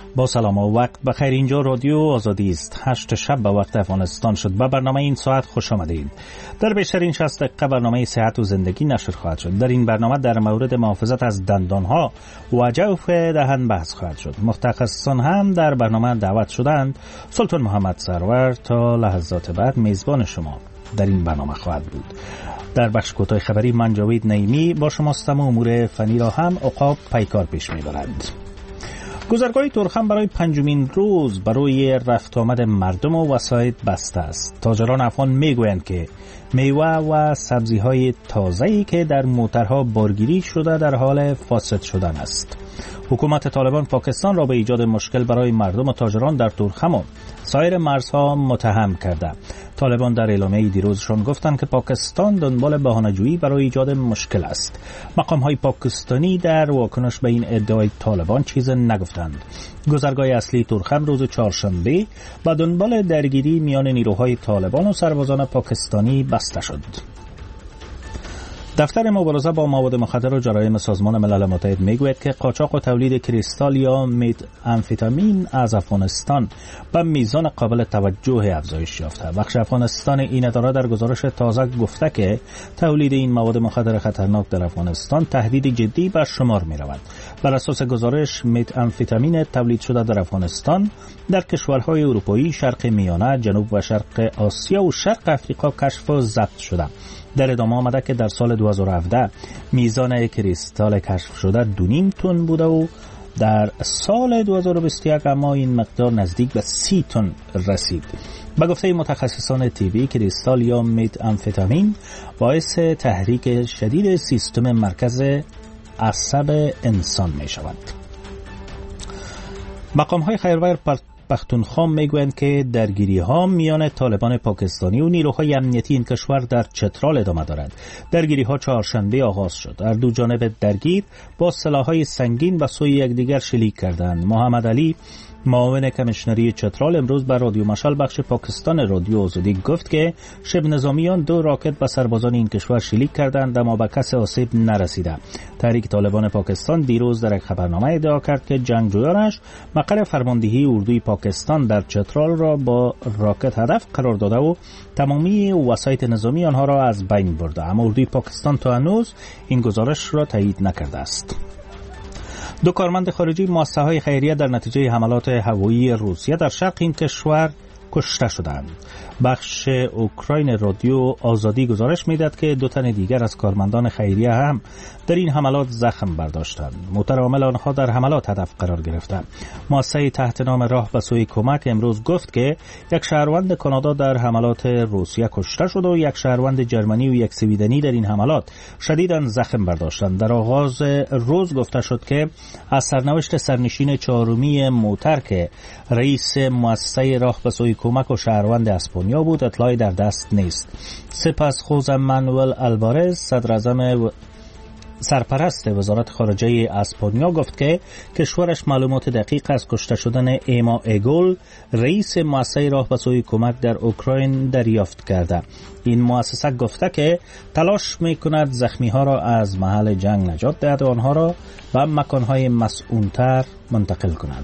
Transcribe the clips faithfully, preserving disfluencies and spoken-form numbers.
با سلام و وقت بخیر. اینجا رادیو آزادی است. هشت شب به وقت افغانستان شد. به برنامه این ساعت خوش آمدید. در بیشتر این شصت دقیقه برنامه صحت و زندگی نشر خواهد شد. در این برنامه در مورد محافظت از دندانها و جوف دهن بحث خواهد شد. متخصصان هم در برنامه دعوت شدند. سلطان محمد سرور تا لحظات بعد میزبان شما در این برنامه خواهد بود. در بخش کوتاه خبری من جاوید نعیمی با شماستم و امور فنی را هم عقاب پیکار پیش میبرند. گذرگاه تورخم برای پنجمین روز برای رفت آمد مردم و وسایط بسته است. تاجران افغان میگویند که میوه و سبزی‌های تازه‌ای که در موترها بارگیری شده در حال فاسد شدن است. حکومت طالبان پاکستان را به ایجاد مشکل برای مردم و تاجران در تورخم و سایر مرزها متهم کرده. طالبان در اعلامیه دیروزشان گفتند که پاکستان دنبال بهانه‌جویی برای ایجاد مشکل است. مقام‌های پاکستانی در واکنش به این ادعای طالبان چیز نگفتند. گذرگاه اصلی تورخم روز چهارشنبه با دنبال درگیری میان نیروهای طالبان و سربازان پاکستانی بسته شد. دفتر مبارزه با مواد مخدر و جرایم سازمان ملل متحد میگوید که قاچاق و تولید کریستال یا مت آمفتامین از افغانستان به میزان قابل توجه افزایش یافته. بخش افغانستان این اداره در گزارش تازه گفته که تولید این مواد مخدر خطرناک در افغانستان تهدید جدی بر شمار می رود. بر اساس گزارش مت آمفتامین تولید شده در افغانستان در کشورهای اروپایی، شرق میانه، جنوب و شرق آسیا و شرق افریقا کشف و ضبط شده. در ادامه آمده که در سال دو هزار و هفده میزان کریستال کشف شده دو نیم تن بوده و در سال دو هزار و بیست و یک اما این مقدار نزدیک به سی تن رسید. به گفته متخصصان طبی کریستال یا مت آمفتامین باعث تحریک شدید سیستم مرکز عصب انسان می شود. مقام‌های خیرور پختونخوا میگویند که درگیری‌ها میان طالبان پاکستانی و نیروهای امنیتی این کشور در چترال ادامه دارد. درگیری‌ها چهارشنبه آغاز شد. هر دو جانب درگیر با سلاح‌های سنگین به سوی یکدیگر شلیک کردند. محمد علی معاون کمیشنری چترال امروز بر رادیو مشال بخش پاکستان رادیو آزادی گفت که شبه نظامیان دو راکت به سربازان این کشور شلیک کردند اما به کسی آسیب نرسیده. تحریک طالبان پاکستان دیروز در یک خبرنامه ادعا کرد که جنگجویانش مقر فرماندهی اردوی پاکستان در چترال را با راکت هدف قرار داده و تمامی وسایط نظامی آنها را از بین برده، اما اردوی پاکستان تا هنوز این گزارش را تایید نکرده است. دو کارمند خارجی مؤسسه‌های خیریه در نتیجه حملات هوایی روسیه در شرق این کشور کشته شدند. بخش اوکراین رادیو آزادی گزارش می‌دهد که دو تن دیگر از کارمندان خیریه هم در این حملات زخم برداشتند. مترامل آنها در حملات هدف قرار گرفتند. مؤسسه تحت نام راه به سوی کمک امروز گفت که یک شهروند کانادا در حملات روسیه کشته شد و یک شهروند جرمنی و یک سویدنی در این حملات شدیداً زخم برداشتند. در آغاز روز گفته شد که از سرنوشت سرنشین چهارمی موتر که رئیس مؤسسه راه به سوی کمک و شهروند اسپانیا بود اطلاعی در دست نیست. سپس خوزه مانوئل آلوارز صدر اعظم سرپرست وزارت خارجه اسپانیا گفت که کشورش معلومات دقیق از کشته شدن ایما ایگول رئیس مؤسسه راه به سوی کمک در اوکراین دریافت کرده. این مؤسسه گفته که تلاش میکند زخمی ها را از محل جنگ نجات دهد و آنها را به مکانهای مسئول‌تر منتقل کنند.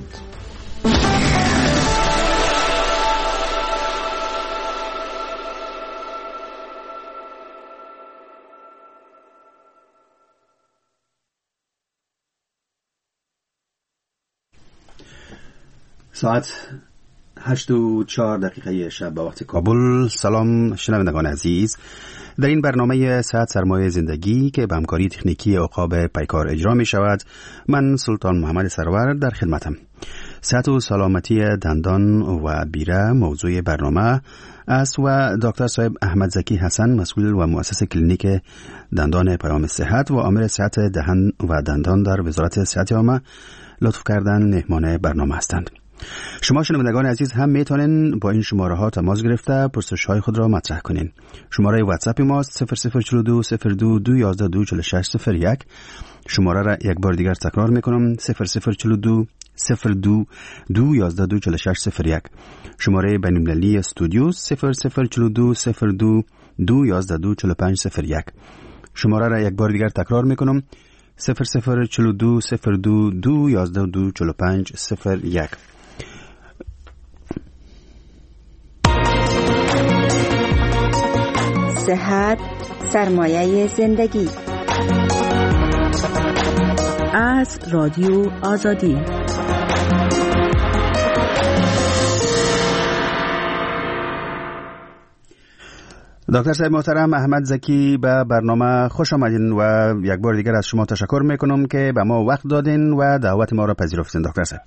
ساعت هشت و چهار دقیقه شب به وقت کابل. سلام شنوندگان عزیز، در این برنامه صحت سرمایه زندگی که به همکاری تکنیکی عقاب پیکار اجرا می شود، من سلطان محمد سرور در خدمتم. صحت و سلامتی دندان و بیره موضوع برنامه است و دکتر صاحب احمد زکی حسن مسئول و مؤسس کلینیک دندان پیام صحت و آمر صحت دهن و دندان در وزارت صحت عامه لطف کردن مهمان برنامه هستند. شما شنوندگان عزیز هم میتونین با این شماره ها تماس گرفته پرسش های خود را مطرح کنین. شماره واتساپ ماست صفر صفر چهل و دو صفر دو دو یازده دو چهل و شش صفر یک. شماره را یک بار دیگر تکرار میکنم صفر صفر چهل و دو صفر دو دو یازده دو چهل و شش صفر یک. شماره بین‌المللی استودیو صفر صفر چهل و دو صفر دو دو یازده دو چهل و پنج صفر یک. شماره را یک بار دیگر تکرار میکنم صفر صفر چلو دو صفر دو دو یازده دو چلو پنج صفر یک. صحت سرمایه زندگی از رادیو آزادی. دکتر صاحب محترم احمد زکی، به برنامه خوش آمدین و یک بار دیگر از شما تشکر میکنم که به ما وقت دادین و دعوت ما را پذیرفتین. دکتر صاحب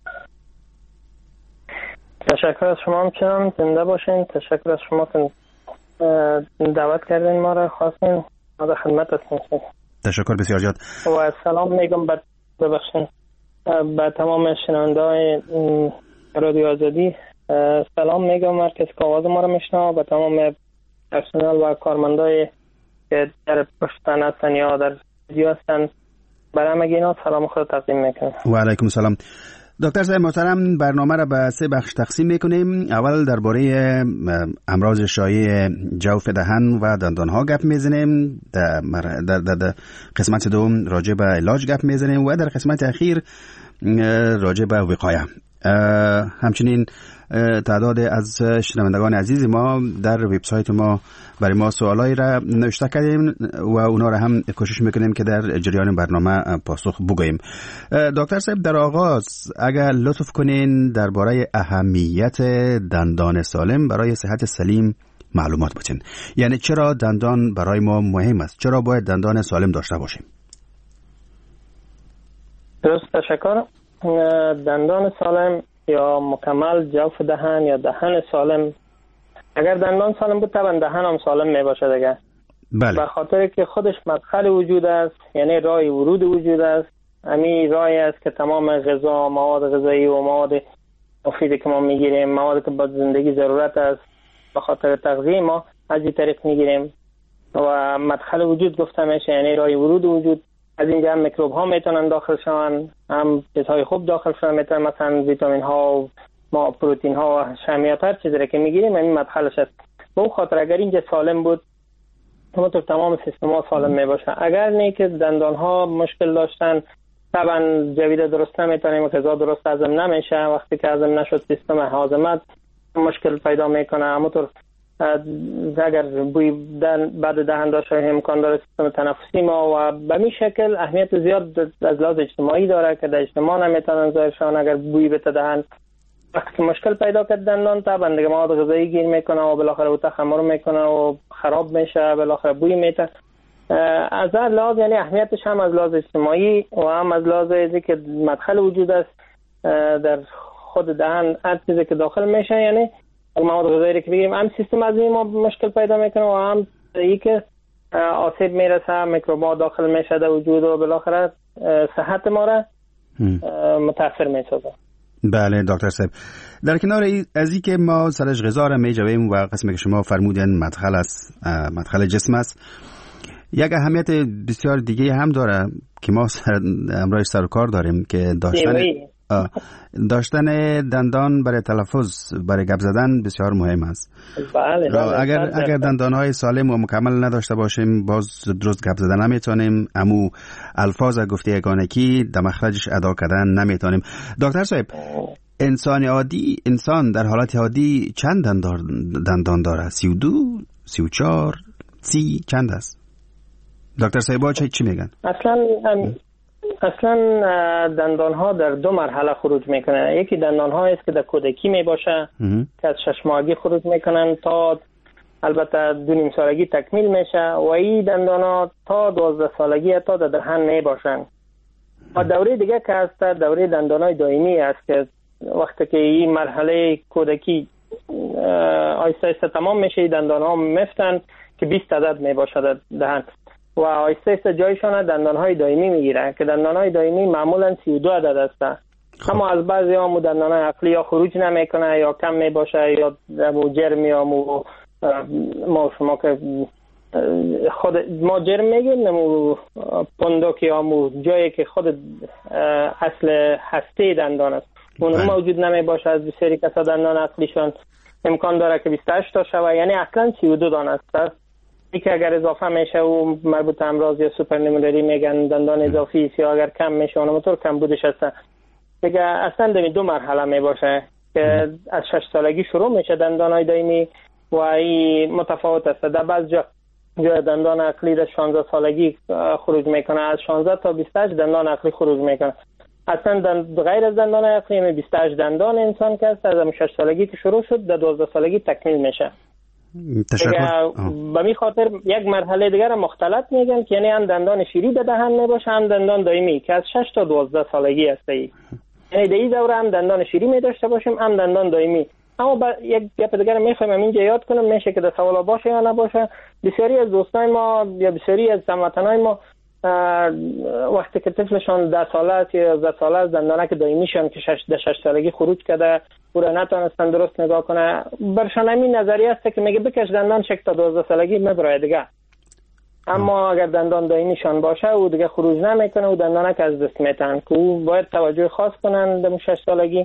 تشکر از شما، همچنان زنده باشین. تشکر از شما که دعوت کردین ما را، خواستین ما در خدمت هستیم. تشکر بسیار زیاد و سلام میگم به ببخشید به تمام شنونده‌های رادیو آزادی. سلام میگم هر کسی که آواز ما را میشنوه، به تمام پرسنل و کارمندای که در پشتن هستن یا در ویدیو هستن، برای همه اینا سلام خود تقدیم میکنم. و علیکم السلام. دکتر صاحب محترم، برنامه را به سه بخش تقسیم میکنیم. اول درباره امراض شایع جوف دهن و دندان ها گپ میزنیم، در, در, در, در قسمت دوم راجع به علاج گپ میزنیم و در قسمت اخیر راجع به وقایه. همچنین تعداد از شنوندگان عزیز ما در وبسایت ما برای ما سوالایی را نوشته کردیم و اونا را هم کوشش میکنیم که در جریان برنامه پاسخ بگوییم. دکتر صاحب، در آغاز اگر لطف کنین درباره اهمیت دندان سالم برای صحت سلیم معلومات بتین. یعنی چرا دندان برای ما مهم است؟ چرا باید دندان سالم داشته باشیم؟ درست، تشکر. دندان سالم یا مکمل جوف دهن یا دهن سالم، اگر دندان سالم بود طبعا دهن هم سالم می باشه دیگه. بله. به خاطر که خودش مدخل وجود است، یعنی راه ورود وجود است. همین راهی است که تمام غذا، مواد غذایی و مواد مفیدی که ما میگیریم، موادی که با زندگی ضرورت است به خاطر تغذیه ما، از این طریق میگیریم و مدخل وجود گفته میشه، یعنی راه ورود وجود. از اینجا هم میکروب ها میتونن داخل شون، هم چیزهای خوب داخل شون میتونن، مثلا ویتامین ها و ما پروتئین ها و شحمیات، هر چیزی که میگیریم این مدخلش است. به اون خاطر اگر اینجا سالم بود همونطور تمام سیستم ها سالم میباشه. اگر نه که دندان ها مشکل داشتن، طبعا جویده درست نمیتونیم، غذا درست هضم نمیشه. وقتی که هضم نشد سیستم هاضمه مشکل پیدا میکنه. همونطور اگر بوی بعد دهن داشته امکان داره سیستم تنفسی ما، و به این شکل اهمیت زیاد از لحاظ اجتماعی داره که در اجتماع نمیتونن ظاهرشان اگر بوی بته دهن. وقتی که مشکل پیدا کرد دندان، طبعا دیگه مواد غذایی گیر میکنه و بالاخره او تخمر میکنه و خراب میشه، بالاخره بوی میته. از هر لحاظ یعنی اهمیتش هم از لحاظ اجتماعی و هم از لحاظ اینکه مدخل وجود است در خود دهن، هر چیزی که داخل میشه، یعنی مواد غذایی که بگیریم هم سیستم هضمی ما مشکل پیدا میکنه و هم ای که آسیب میرسه، میکروب‌ها داخل میشه در وجود و بالاخره صحت ما را متاثر میسازه. بله دکتر صاحب، در کنار از این که ما سرش غذا را میجویم و قسمی که شما فرمودین مدخل است، مدخل جسم است، یک اهمیت بسیار دیگه هم داره که ما امروز سر کار داریم که داشتن داشتن دندان برای تلفظ، برای گپ زدن بسیار مهم است. بله بله. اگر بله. اگر دندانهای سالم و مکمل نداشته باشیم باز درست گپ زدن نمیتونیم، امو الفاظ گفته یگانگی در مخرجش ادا کردن نمیتونیم. دکتر صاحب، انسان عادی، انسان در حالت عادی چند دندان دندان داره؟ سی و دو، سی و چهار، سی چند است؟ دکتر صاحب چه چی میگن؟ اصلا اصلا دندان ها در دو مرحله خروج میکنه. یکی دندان ها است که در کودکی میباشه که از شش ماهگی خروج میکنن تا البته دو نیم سالگی تکمیل میشه و این دندان ها تا دوازده سالگی تا در دهن میباشن. و دوره دیگه که هست دوره دندان های دائمی است که وقتی که این مرحله کودکی آیسته آیسته تمام میشه دندان ها میفتن که بیست عدد میباشه در دهن و آیسته آیسته جایشان دندان های دائمی میگیره که دندان های دائمی معمولا سی و دو عدد است. اما از بعضی ها دندان های عقلی یا خروج نمیکنه یا کم میباشه یا مو جرم یا مو ما شما که خود ما جرم میگیم نمو پندوک یا مو جایی که خود اصل هسته دندان است اون موجود نمیباشه. از بسیاری کسا دندان عقلیشان امکان داره که بیست و هشت تا شوه، یعنی اصلا سی و دو دانه است. که اگر اضافه میشه و مربوط امراض یا سوپرنومرری میگن دندان اضافی است، یا اگر کم میشه اونمطور کم بودش هست دیگه. اصلا در دو مرحله می باشه که از شش سالگی شروع میشه دندانای دائمی و این متفاوت است. در بعض جا جای دندان عقلی در شانزده سالگی خروج میکنه، از شانزده تا بیست و هشت دندان عقلی خروج میکنه. اصلا دند... غیر از دندان عقلی می بیست و هشت دندان انسان که است از شش سالگی که شروع شد در دوازده سالگی تکمیل میشه. تشکر. به می خاطر یک مرحله دیگر مختلط میگن که یعنی هم دندان شیری به دهن میباشه هم دندان دائمی که از شش تا دوازده سالگی است. یعنی در این دوره هم دندان شیری می داشته باشیم هم دندان دائمی. اما با یک گپ دیگر میخوایم اینجا یاد کنم، میشه که در سوالا باشه یا نباشه. بسیاری از دوستان ما یا بسیاری از هموطنان ما وقتی که طفلشان ده ساله است یا یازده ساله است دندانک دائمیشان که شش ده شش سالگی خروج کرده او را نتونستن درست نگاه کنه، برشان همین نظریه است که میگه بکش دندان شک تا دوازده سالگی میبره دیگه. اما اگر دندان دائمیشان باشه او دیگه خروج نمیکنه و دندانک از دست میتن که او باید توجه خاص کنن در شش سالگی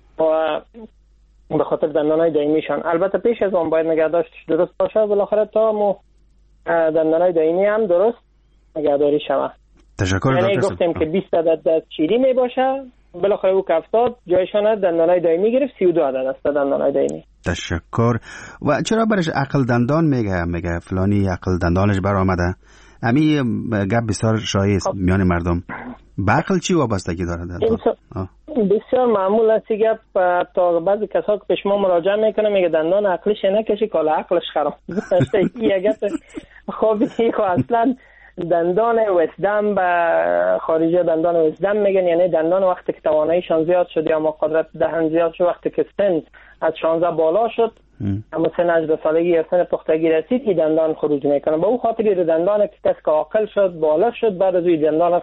و به خاطر دندانای دائمیشان. البته پیش از اون باید نگهداشتش درست باشه بالاخره تا مو دندانای دائمی هم درست نگهداری شود. تشکر. یعنی گفتیم که بیست عدد شیری می باشه بالاخره او که افتاد جایشان دندانای دائمی گرفت سی و دو عدد است دندانای دائمی. تشکر. و چرا برش عقل دندان میگه میگه فلانی عقل دندانش برآمده؟ امی گپ بسیار شایع است میان مردم. به عقل چی وابستگی داره؟ بسیار معمول است گپ. تا بعضی کسا که پیش ما مراجعه میکنه میگه دندان عقلش نکشی کالا عقلش خراب. این گپ خوبی که اصلا دندان وسدم به خارجی دندان وسدم میگن، یعنی دندان وقتی که تواناییشان زیاد شد یا ما قدرت دهن زیاد شد، وقتی که سن از شانزده بالا شد اما سن هجده سالگی یا سن پختگی رسید این دندان خروج میکنه. به او خاطر دندان که کس که عاقل شد بالا شد بعد از این دندان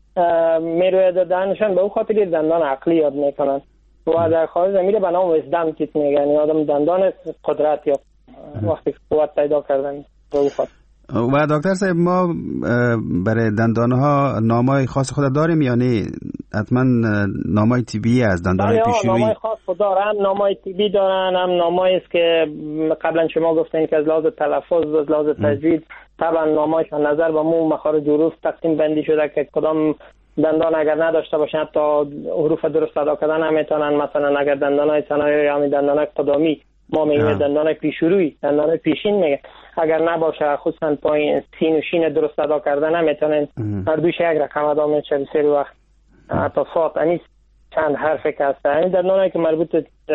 میروید دهنشان به او خاطر دندان عقلی یاد میکنن و در خارج میره به نام وسدم تیت میگن، یعنی آدم دندان قدرت یا وقتی قوت پیدا کردن به او خاطر. و دکتر صاحب ما برای دندانها نامای خاص خود داریم یا نه؟ حتما نامای طبی از دندانهای پیشرویی نامای خاص خود دارن، نامای طبی دارن، هم نامایی است که قبلا شما گفتین که از لحاظ تلفظ از لحاظ تجوید طبعا نامایشان نظر به مو مخارج حروف تقسیم بندی شده که کدام دندان اگر نداشته باشن حتی حروف درست ادا کردن نمیتونن. مثلا اگر دندانای ثنایی یا دندانای قدامی ما میگیم دندان پیشروی، دندان پیشین میگه، اگر نباشه خصوصا پایین سین و شین درست ادا کردن نمیتونن هر دوش یک رقم ادا میشه بسیاری وقت تا ساعت. یعنی چند حرفی که هست یعنی دندانایی که مربوط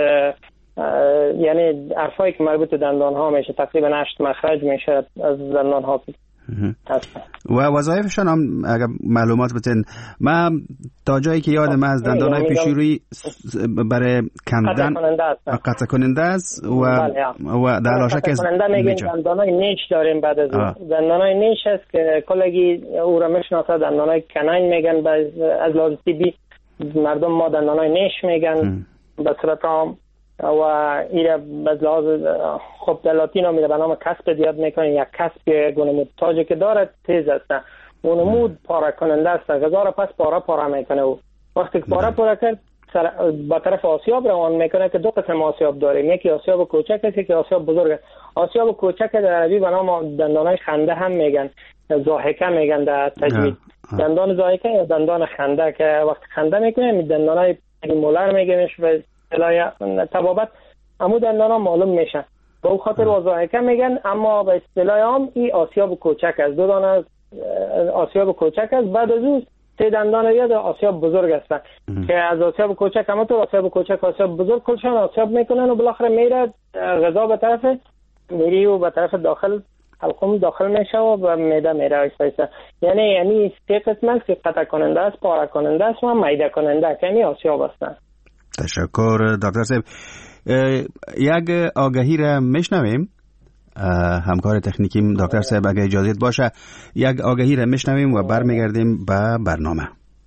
یعنی حرفایی که مربوط دندان ها میشه تقریبا هشت مخرج میشه از دندان ها و وظایفشان هم اگر معلومات بتین. من تا جایی که یادم از دندانهای پیشرویی برای کندن قطع کننده است و و در علاشه از دندانهای نیش داریم. بعد از دندانهای نیش است که کلگی او را میشناسه دندانهای کناین میگن، از لحاظ طبی مردم ما دندانهای نیش میگن به صورت عام و ایره از لحاظ خب در لاتین میده به نام کسب یاد میکنن. یک کسب گونه متاجه که داره تیز است اون مود پاره کننده است، غذا را پس پاره پاره میکنه و وقتی که پاره پاره کرد با طرف آسیاب روان میکنه که دو قسم آسیاب داریم، یکی آسیاب کوچک است یکی آسیاب بزرگ. آسیاب کوچک در عربی به نام دندانای خنده هم میگن، ضاحکه میگن در تجوید. دندان ضاحکه یا دندان خنده که وقتی خنده میکنه می دندانای مولر میگنش و اصطلاح طبابت عمود دندانا معلوم میشن به او خاطر ضاحکه میگن. اما به اصطلاح عام این آسیاب کوچک است، دو دانه آسیاب کوچک است. بعد از اون سه دندان یاد آسیاب بزرگ هستن که از آسیاب کوچک هم تو آسیاب کوچک آسیاب بزرگ کلشان آسیاب میکنن و بالاخره میره غذا به طرف میری و به طرف داخل حلقوم داخل میشه و به معده میره ایسا ایسا. یعنی یعنی سه قسم است که قطع کننده است، پاره کننده است و معده کننده که یعنی آسیاب هستن. تشکر دکتر صاحب. یک آگهی را میشنویم، همکار تکنیکیم دکتر صاحب اگه اجازه باشه یک آگهی را میشنویم و برمیگردیم به برنامه.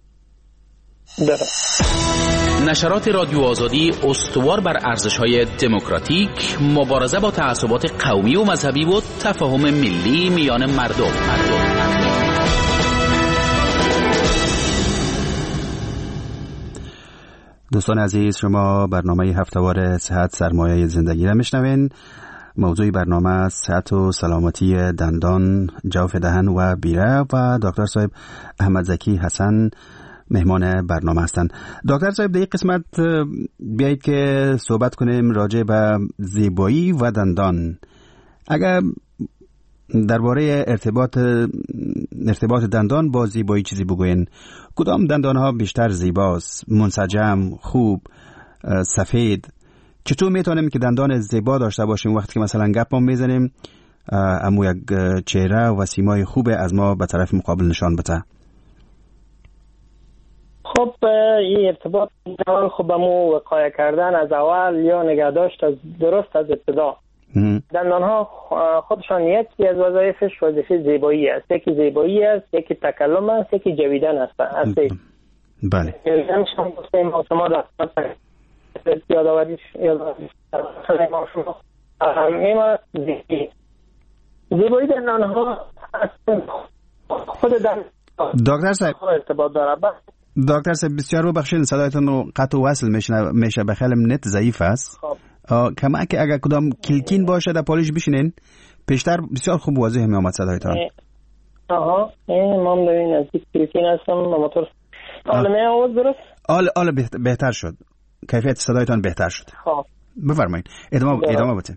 درست. نشرات رادیو آزادی استوار بر ارزش‌های دموکراتیک، مبارزه با تعصبات قومی و مذهبی و تفاهم ملی میان مردم. مردم. دوستان عزیز، شما برنامه هفته‌وار صحت سرمایه زندگی را میشنوین. موضوع برنامه صحت و سلامتی دندان، جوف دهن و بیره و دکتر صاحب احمد زکی حسن مهمان برنامه هستند. دکتر صاحب در این قسمت بیایید که صحبت کنیم راجع به زیبایی و دندان. اگر درباره ارتباط ارتباط دندان با زیبایی چیزی بگوین، کدام دندان ها بیشتر زیباست؟ منسجم، خوب، سفید؟ چطور میتونیم که دندان زیبا داشته باشیم وقتی که مثلا گپ ما میزنیم امو یک چهره و سیمای خوب از ما به طرف مقابل نشان بده؟ خب این ارتباط دندان خب امو وقایه کردن از اول یا نگهداشت از درست از ابتدا. دندان ها خودشان یکی از وظایفش وظیفه زیبایی است. یکی زیبایی است، یکی تکلم است، یکی جویدن است. اصلی بله. نمیشم گفتیم ما شما در یادآوریش یادآوریش ما شما میما زیبایی زیبایی دندان ها خود دندان دکتر صاحب ارتباط داره. دکتر صاحب بسیار ببخشید صدایتون رو قطع و وصل میشه میشه به خیلی نت ضعیف است. خب کما که اگر کدام کلکین باشه در پالیش بشینین پیشتر بسیار خوب واضح می آمد صدایتان. آها این مام دارین از کلکین هستم موتور. حالا می آواز درست؟ حالا حالا بهتر شد. کیفیت صدایتان بهتر شد. خب بفرمایید. ادامه ادامه بدین.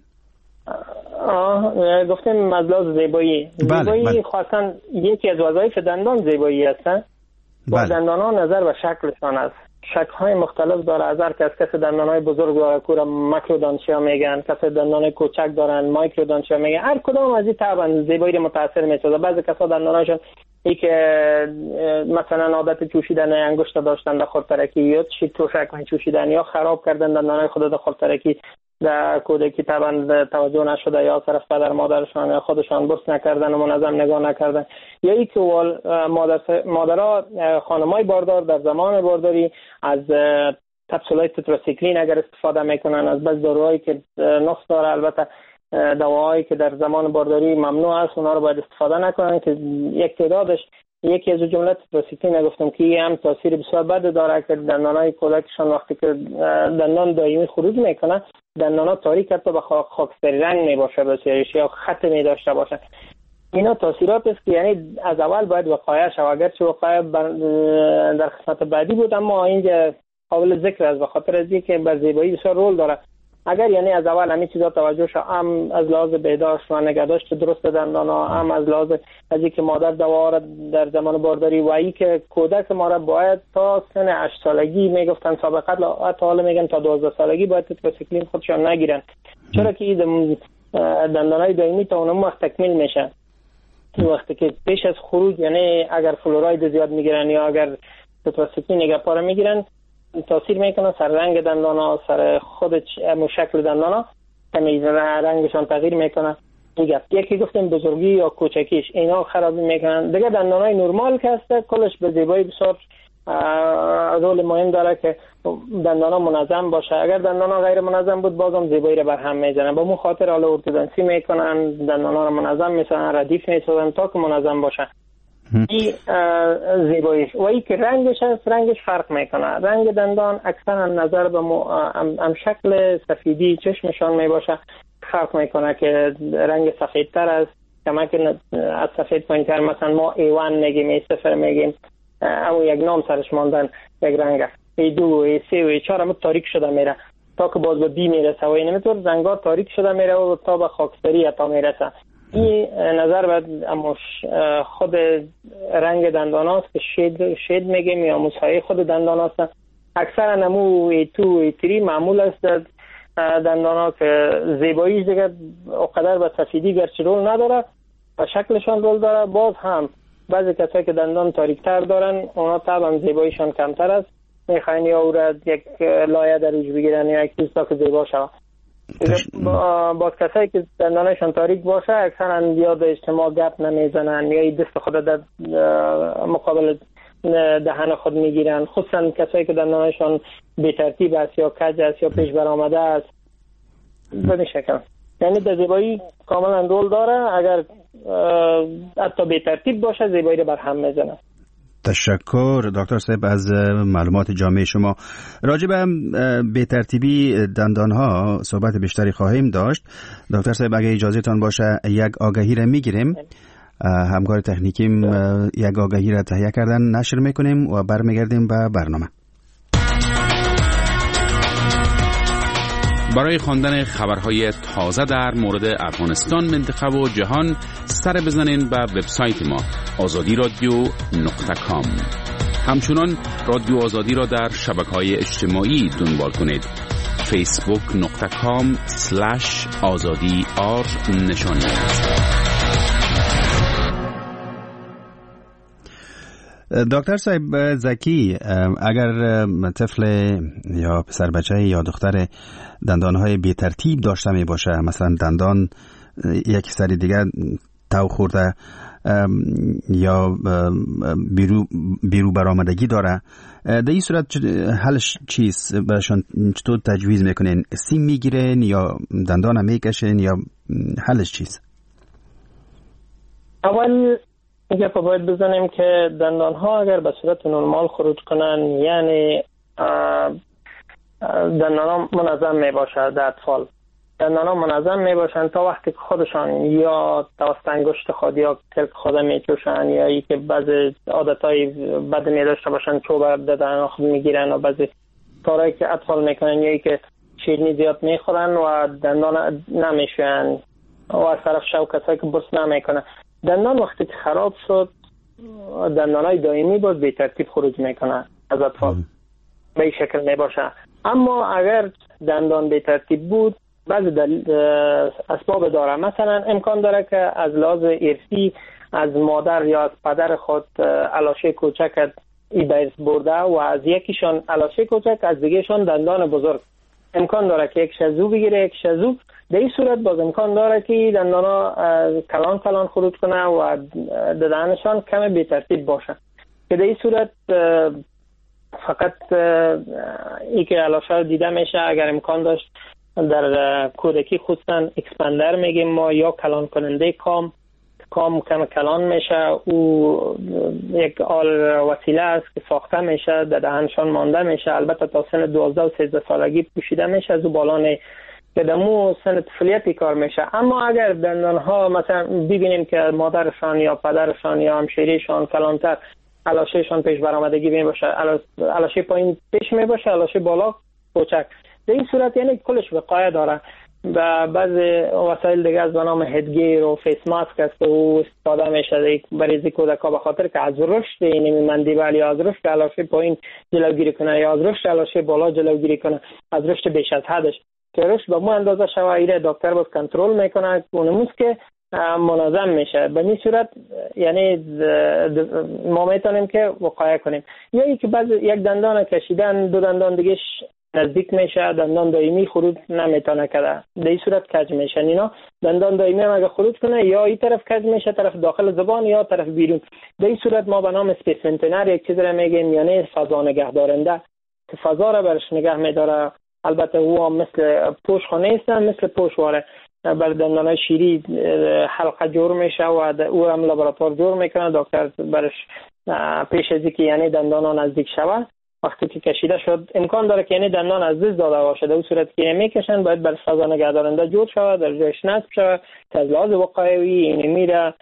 آه گفتیم از لحاظ زیبایی. بله، زیبایی بله. خاصا یکی از وظایف دندان زیبایی است. با دندان ها نظر به شکلشان است. شکل‌های مختلف داره. از هر کس کس دندان‌های بزرگ داره کورا ماکرودانتیا میگن، کس دندان کوچک دارن مایکرودانتیا میگن. هر کدام از این طبعا زیبایی متاثر میشه. بعضی کسا دنداناشون ای که مثلا عادت چوشیدن انگشت داشتن در خودترکی یا چی توشک می چوشیدن یا خراب کردن دندانای خود در خودترکی در کودکی طبعا توجه نشده یا طرف پدر مادرشان یا خودشان برس نکردن و منظم نگاه نکردن، یا ای که مادر مادرها خانمای باردار در زمان بارداری از کپسولای تتراسیکلین اگر استفاده میکنن، از بعض داروهایی که نقص داره، البته دواهایی که در زمان بارداری ممنوع است اونا رو باید استفاده نکنن که یک تعدادش یکی از جمله تتراسیکلین گفتم که هم تاثیر بسیار بد داره که دندانای کودکشان وقتی که دندان دائمی خروج میکنه دندانا تاریک حتی به خاکستری رنگ میباشه بسیارش یا خط میداشته باشه. اینا تاثیرات است که یعنی از اول باید وقایع شود. اگرچه وقایع در قسمت بعدی بود اما اینجا قابل ذکر است به خاطر از اینکه بر زیبایی بسیار رول داره. اگر یعنی از اول همین چیزا توجه شد، هم از لحاظ بهداشت و نگهداشت درست دندانا، هم از لحاظ از اینکه مادر دوا را در زمان بارداری و ای که کودک ما را باید تا سن هشت سالگی میگفتن سابقا تا حالا میگن تا دوازده سالگی باید تتراسیکلین خودشان نگیرن، چرا که این دندانای دائمی تا اون وقت تکمیل میشه. وقتی که پیش از خروج یعنی اگر فلوراید زیاد میگیرن یا اگر تتراسیکلین نگهپاره میگیرن تاثیر میکنه سر رنگ دندانا، سر خود شکل دندانا تمیز رنگشان تغییر میکنه. دیگه یکی گفتیم بزرگی یا کوچکیش اینا خرابی میکنن. دیگه دندانای نرمال که هست کلش به زیبایی بسیار رول مهم داره که دندانا منظم باشه. اگر دندانا غیر منظم بود بازم زیبایی رو برهم میزنن. با مو خاطر حالا ارتودنسی میکنن، دندانا رو منظم میسازن، ردیف میسازن تا که منظم باشه. این زیباییش و ای که رنگش هست رنگش فرق میکنه. رنگ دندان اکثرا نظر به ام شکل سفیدی چشمشان میباشه فرق میکنه که رنگ سفیدتر است کما که از سفید پایینتر مثلا ما ای وان میگیم، ای صفر میگیم، اما یک نام سرش ماندن یک رنگ ای دو ای سه و ای چهار هم تاریک شده میره تا که باز به دی میرسه و این نمیتور رنگا تاریک شده میره و تا به خاکستری تا میرسه. این نظر باید اما خود رنگ دندان هاست که شید, شید میگیم یا موسهای خود دندان هاست. اکثر نمو ای تو ای تری معمول است دندان ها که زیباییش دیگه اقدر به سفیدی گرچه رول نداره و شکلشان رول داره. باز هم بعضی کسایی که دندان تاریکتر دارن اونا طبعا زیباییشان کمتر است، میخواین یا او را یک لایه درش بگیرن یا یک چیز تا که زیبا شود. با کسایی که دندانشان تاریک باشه اکثرا یاد اجتماع گپ نمیزنن یا دست خود در مقابل دهن خود میگیرن، خصوصا کسایی که دندانشان بی ترتیب است یا کج است یا پیش برآمده است. به این شکل یعنی در زیبایی کاملا رول داره. اگر حتی بی ترتیب باشه زیبایی رو برهم میزنه. تشکر دکتر صاحب از معلومات جامع شما. راجع به بی ترتیبی دندانها صحبت بیشتری خواهیم داشت. دکتر صاحب اگه اجازه تان باشه یک آگهی را میگیریم، همکار تکنیکیم یک آگهی را تهیه کردن نشر میکنیم و برمیگردیم به برنامه. برای خواندن خبرهای تازه در مورد افغانستان، منطقه و جهان سر بزنین به وبسایت ما آزادی رادیو نقطه کام. همچنان رادیو آزادی را در شبکه‌های اجتماعی دنبال کنید. فیسبوک نقطه کام سلش آزادی آر نشانی. دکتر صاحب زکی، اگر طفل یا پسر بچه یا دختر دندانهای بی ترتیب داشته می باشه، مثلا دندان یک سر دیگه تو خورده یا بیرو, بیرو برآمدگی داره، در این صورت حلش چیست؟ برشان چطور تجویز میکنین؟ سیم میگیرین یا دندان میکشین یا حلش چیست؟ اول یه پا باید بزنیم که دندان ها اگر به صورت نرمال خروج کنن، یعنی دندان ها منظم می باشه در اطفال، دندان ها منظم می باشن تا وقتی که خودشان یا توسط انگشت خود یا کلک خود می چوشن یا ای که بعضی عادت های بد می داشته باشن چوبه دندان خود می گیرن و بعضی کارهایی که اطفال می کنن یا ای که شیرینی زیاد می خورن و دندان نمی شوین و از طرف شو کسایی که برس نمی کنن. دندان وقتی که خراب شد، دندانای دائمی باز به ترتیب خروج میکنه از اطفال، به این شکل میباشه. اما اگر دندان به ترتیب بود، بعضی اسباب داره، مثلا امکان داره که از لحاظ ارثی از مادر یا از پدر خود علاشه کوچک ای بیرس برده و از یکیشان علاشه کوچک، از دیگهشان دندان بزرگ. امکان داره که یک شزو بگیره، یک شزو. در این صورت باز امکان داره که دندانا کلان کلان خروج کنه و دندانشان کم بی ترتیب باشه، که در این صورت فقط ای که علاشه دیده میشه اگر امکان داشت در کودکی خصوصا اکسپندر میگیم ما، یا کلان کننده کام کام کم کلان میشه، او یک آل وسیله است که ساخته میشه در دهنشان مانده میشه، البته تا سن دوازده و سیزده سالگی پوشیده میشه، از او بالانه که دمو سن طفولیتی کار میشه. اما اگر دندان ها مثلا ببینیم که مادرشان یا پدرشان یا همشیریشان کلانتر علاشهشان پیش برآمدگی می باشه، علاشه پایین پیش می باشه، علاشه بالا کوچک، در این صورت یعنی کلش وقایه داره. و بعضی وسایل دیگه از به نام هدگیر و فیس ماسک است و استفاده میشه برای کودک‌ها، به خاطر که از رشد این مندیبل یا از رشد علاشه پایین جلوگیری کنه یا از رشد علاشه بالا جلوگیری کنه، از رشد بیش از حدش که رشد به مو اندازه شوه، ایره دکتر باز کنترل میکنه اونموز که منظم میشه. به این صورت یعنی ما میتونیم که وقایه کنیم. یا ای که بعض یک دندان کشیدن، دو دندان دیگهش نزدیک میشه، دندان دائمی خروج نمیتونه کرده، در این صورت کج میشه. اینا دندان دائمی هم اگه خروج کنه یا این طرف کج میشه، طرف داخل زبان یا طرف بیرون، در این صورت ما به نام اسپیسمنتنر یک چیز را میگیم، یعنی فضا نگه دارنده که فضا را برش نگه میداره. البته او هم مثل پوش خانه نیستن، مثل پوشواره بر دندانای شیری حلقه جور میشه و او هم لابراتوار جور میکنه، دکتر برش پیش از اینکه یعنی دندان نزدیک شود وقتی که کشیده شد امکان داره که یعنی دندان از دست داده باشه، در اون صورت که میکشن باید بر فضا نگه دارنده جور شود، در جایش نصب شود که از لحاظ وقایوی این میره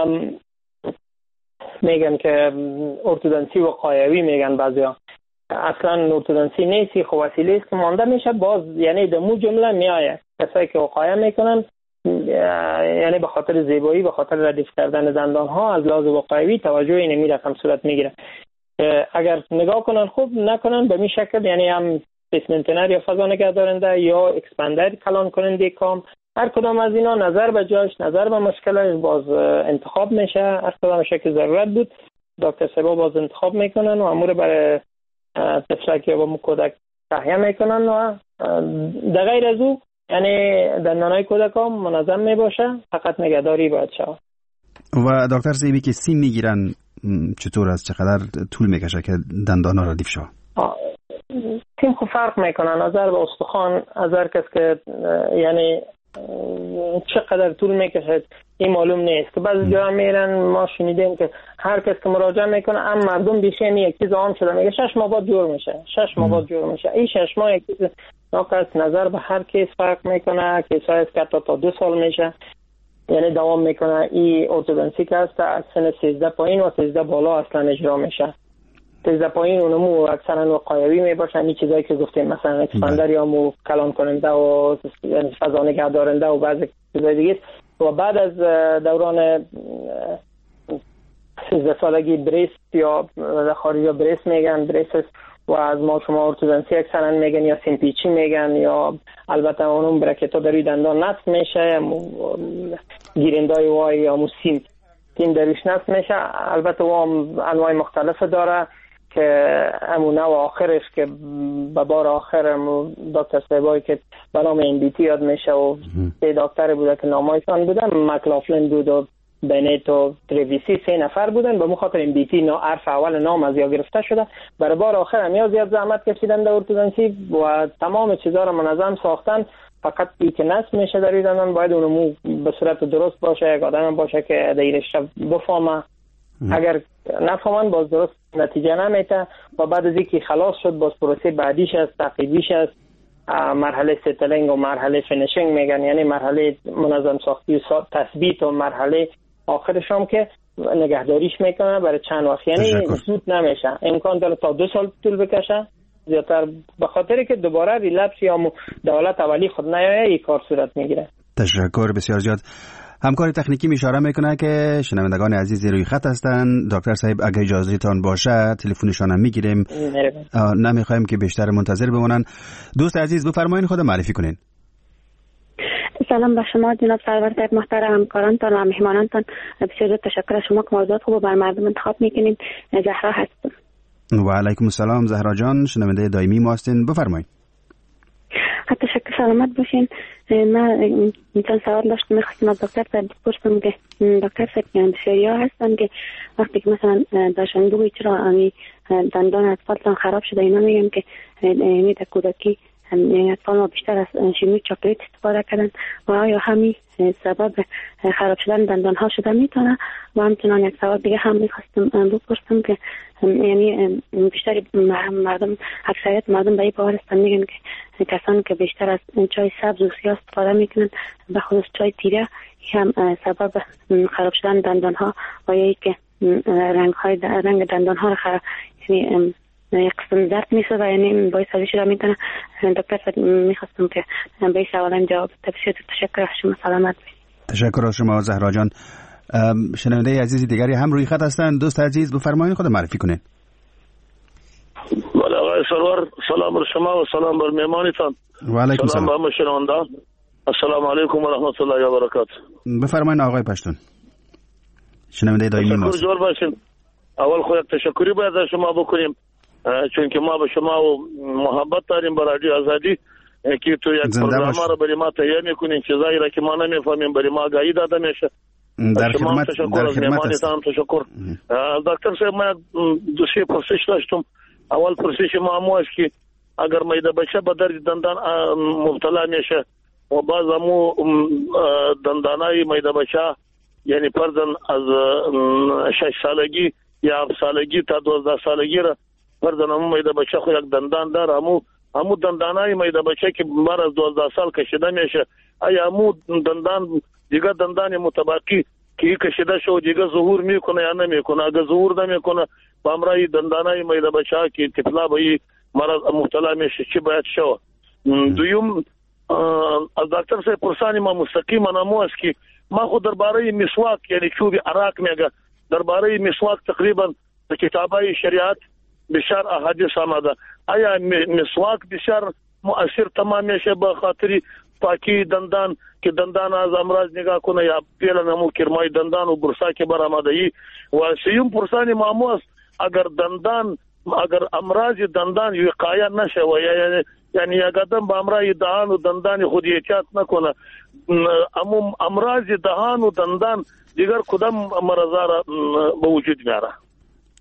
میگن که ارتودنسی وقایوی میگن بعضیا، اصلا ارتودنسی نیستی، خب وسیله است که مانده میشه. باز یعنی دمو جمله میآید کسایی که وقایه میکنن یعنی به خاطر زیبایی، به خاطر ردیف کردن دندان ها از لحاظ وقایوی توجه این میره کم صورت میگیره. اگر نگاه کنن خوب، نکنن به می شکل یعنی هم اسپیسمنتنر یا فضا نگه دارنده یا اکسپندر کلان کننده کام، هر کدام از اینا نظر به جاش، نظر به مشکلش باز انتخاب میشه. هر کدامش که ضرورت بود دکتر صاحب باز انتخاب میکنن و امور برای طفلک یا با کودک تهیه میکنن و در غیر از او یعنی دندانای کودک ها منظم میباشه، فقط نگهداری باید شود. و دکتر صاحبی که سیم میگیرن چطور است؟ چقدر طول میکشه که دندان ها ردیف شود؟ سیم خب فرق میکنن نظر به استخوان، از هر کس که یعنی چقدر طول میکشه این معلوم نیست که بعضی جا میرن. ما شنیدیم که هر کس که مراجعه میکنه ام مردم بیشه یک چیز عام شده میگه شش ماه بعد جور میشه، شش ماه بعد جور میشه. این شش ماه یک چیز ناقص نظر به هر کیس فرق میکنه. کیسای است که تا دو سال میشه یعنی دوام میکنه. این ارتودنسی که هست از سن سیزده پایین و سیزده بالا اصلا اجرا میشه. سیزده پایین اونمو اکثرا وقایوی میباشن. این چیزایی که گفتیم مثلا اکسپاندر یا مو کلان کننده و فضا نگه دارنده و بعضی چیزای دیگه. و بعد از دوران سیزده سالگی بریست یا خارجی بریست میگن، بریست و از ما شما ارتودنسی اکثرا میگن یا سیمپیچی میگن یا البته اونم برکتا در روی دندان نصب میشه، گیرندای وای یا مو سیم تیم درش نصب میشه. البته و انواع مختلف داره که امونه و آخرش که به بار آخر دکتر صاحبایی که به نام این بی تی یاد میشه و سه دکتر بوده که نامایشان بودن، مکلافلین بود و بنیت و تریویسی، سه نفر بودن. به مخاطر این بی تی نا عرف اول نام از یا گرفته شده. برای بار آخر هم یا زیاد زحمت کشیدن در ارتودنسی و تمام چیزها رو منظم ساختن. فقط ای که نصب میشه در ایدان باید اونمو به صورت درست باشه، یک آدم باشه که دیرش بفهمه. اگر نفهمن باز درست نتیجه نمیته و بعد از اینکه خلاص شد باز پروسه بعدیش است، تعقیبیش است، مرحله ستلینگ و مرحله فینیشینگ میگن، یعنی مرحله منظم ساختی و تثبیت و مرحله آخرش هم که نگهداریش میکنه برای چند وقت. یعنی زود نمیشه، امکان داره تا دو سال طول بکشه زیادتر، به خاطری که دوباره ریلپس یا دولت اولی خود نیایه این کار صورت میگیره. تشکر بسیار زیاد. همکار تکنیکی اشاره میکنه که شنوندگان عزیز روی خط هستند. دکتر صاحب اگه اجازه تان باشه تلفنشان هم میگیریم، نمیخوایم که بیشتر منتظر بمونن. دوست عزیز بفرمایید خود معرفی کنین. سلام به شما جناب سرور صاحب محترم، همکارانتان و مهمانانتان. بسیار تشکر از شما که موضوعات خوب بر مردم انتخاب میکنین. زهرا هستم. و علیکم السلام زهرا جان، شنونده دائمی ما هستین، بفرمایید. تشکر، سلامت باشین. من میتونم سوال داشتم، میخواستم از دکتر صاحب بپرسم که دکتر صاحب بسیاری ها هستن که وقتی که مثلا داشتن بگوی چرا امی دندان اطفالتان خراب شده، اینا میگن که یعنی در کودکی اطفال ما بیشتر از شیمی چاکلیت استفاده کردن و آیا همین سبب خراب شدن دندان ها شده میتونه؟ و همچنان یک سوال دیگه هم میخواستم بپرسم که یعنی بیشتر مردم، اکثریت مردم به این باور هستن، میگن که کسانی که بیشتر از چای سبز و سیاه استفاده میکنن به خصوص چای تیره هم سبب خراب شدن دندان ها و یا که رنگ های رنگ دندان ها رو خراب، یعنی یک قسم درد میشه و یعنی باعث سازی شده میتونه. دکتر صاحب میخواستم که به این سوالم جواب بده. تشکر از شما، سلامت باشید. تشکر از شما زهرا جان. شنونده عزیز دیگری هم روی خط هستند. دوست عزیز بفرمایید خود معرفی کنین. بله آقای سرور، سلام بر شما و سلام بر مهمانتان. و علیکم سلام. سلام بر شنونده. السلام علیکم و رحمت الله و برکاته. بفرمایید آقای پشتون، شنونده دائمی ما. تشکر باشین. اول خو یک تشکری باید از شما بکنیم چون که ما به شما و محبت داریم برای رادیو آزادی که تو یک پروگرام رو برای ما تهیه میکنین، چیزایی را که ما نمیفهمیم برای ما آگاهی داده میشه. در خدمت در خدمت است. تشکر. دکتر صاحب من دو سه پرسش داشتم. اول پرسش ما مو است که اگر میده بچه به درد دندان مبتلا میشه و بعض امو دندانای میده بچه یعنی پردن از شش سالگی یا هفت سالگی تا دوازده سالگی را پردن امو میده بچه خو یک دندان داره، امو امو دندانای میده بچه که بر از دوازده سال کشیده میشه، آیا امو دندان دیگه دندان متباقی که کشیده شو دیگه ظهور میکنه یا نمیکنه؟ اگه ظهور نمیکنه با امرای دندانای میده بچه که طفلا به این مرض مبتلا میشه چی باید شو؟ دویم از دکتر صاحب پرسانی ما مستقیما نمو است که ما خود درباره مسواک یعنی چوب عراق میگه، درباره مسواک تقریبا به کتابای شریعت بسیار احادیث آمده. آیا مسواک بسیار مؤثر تمام میشه به خاطر پاکی دندان که دندان از امراض نگاه کنه یا پیل نمو کرمای دندان و برسا که برآمده ای؟ و سیوم پرسانی مامو است اگر دندان اگر امراض دندان وقایه نشه و یعنی یعنی یک آدم با امراض دهان و دندان خود احتیاط نکنه، امو امراض دهان و دندان دیگر کدام مرضا را به وجود میاره؟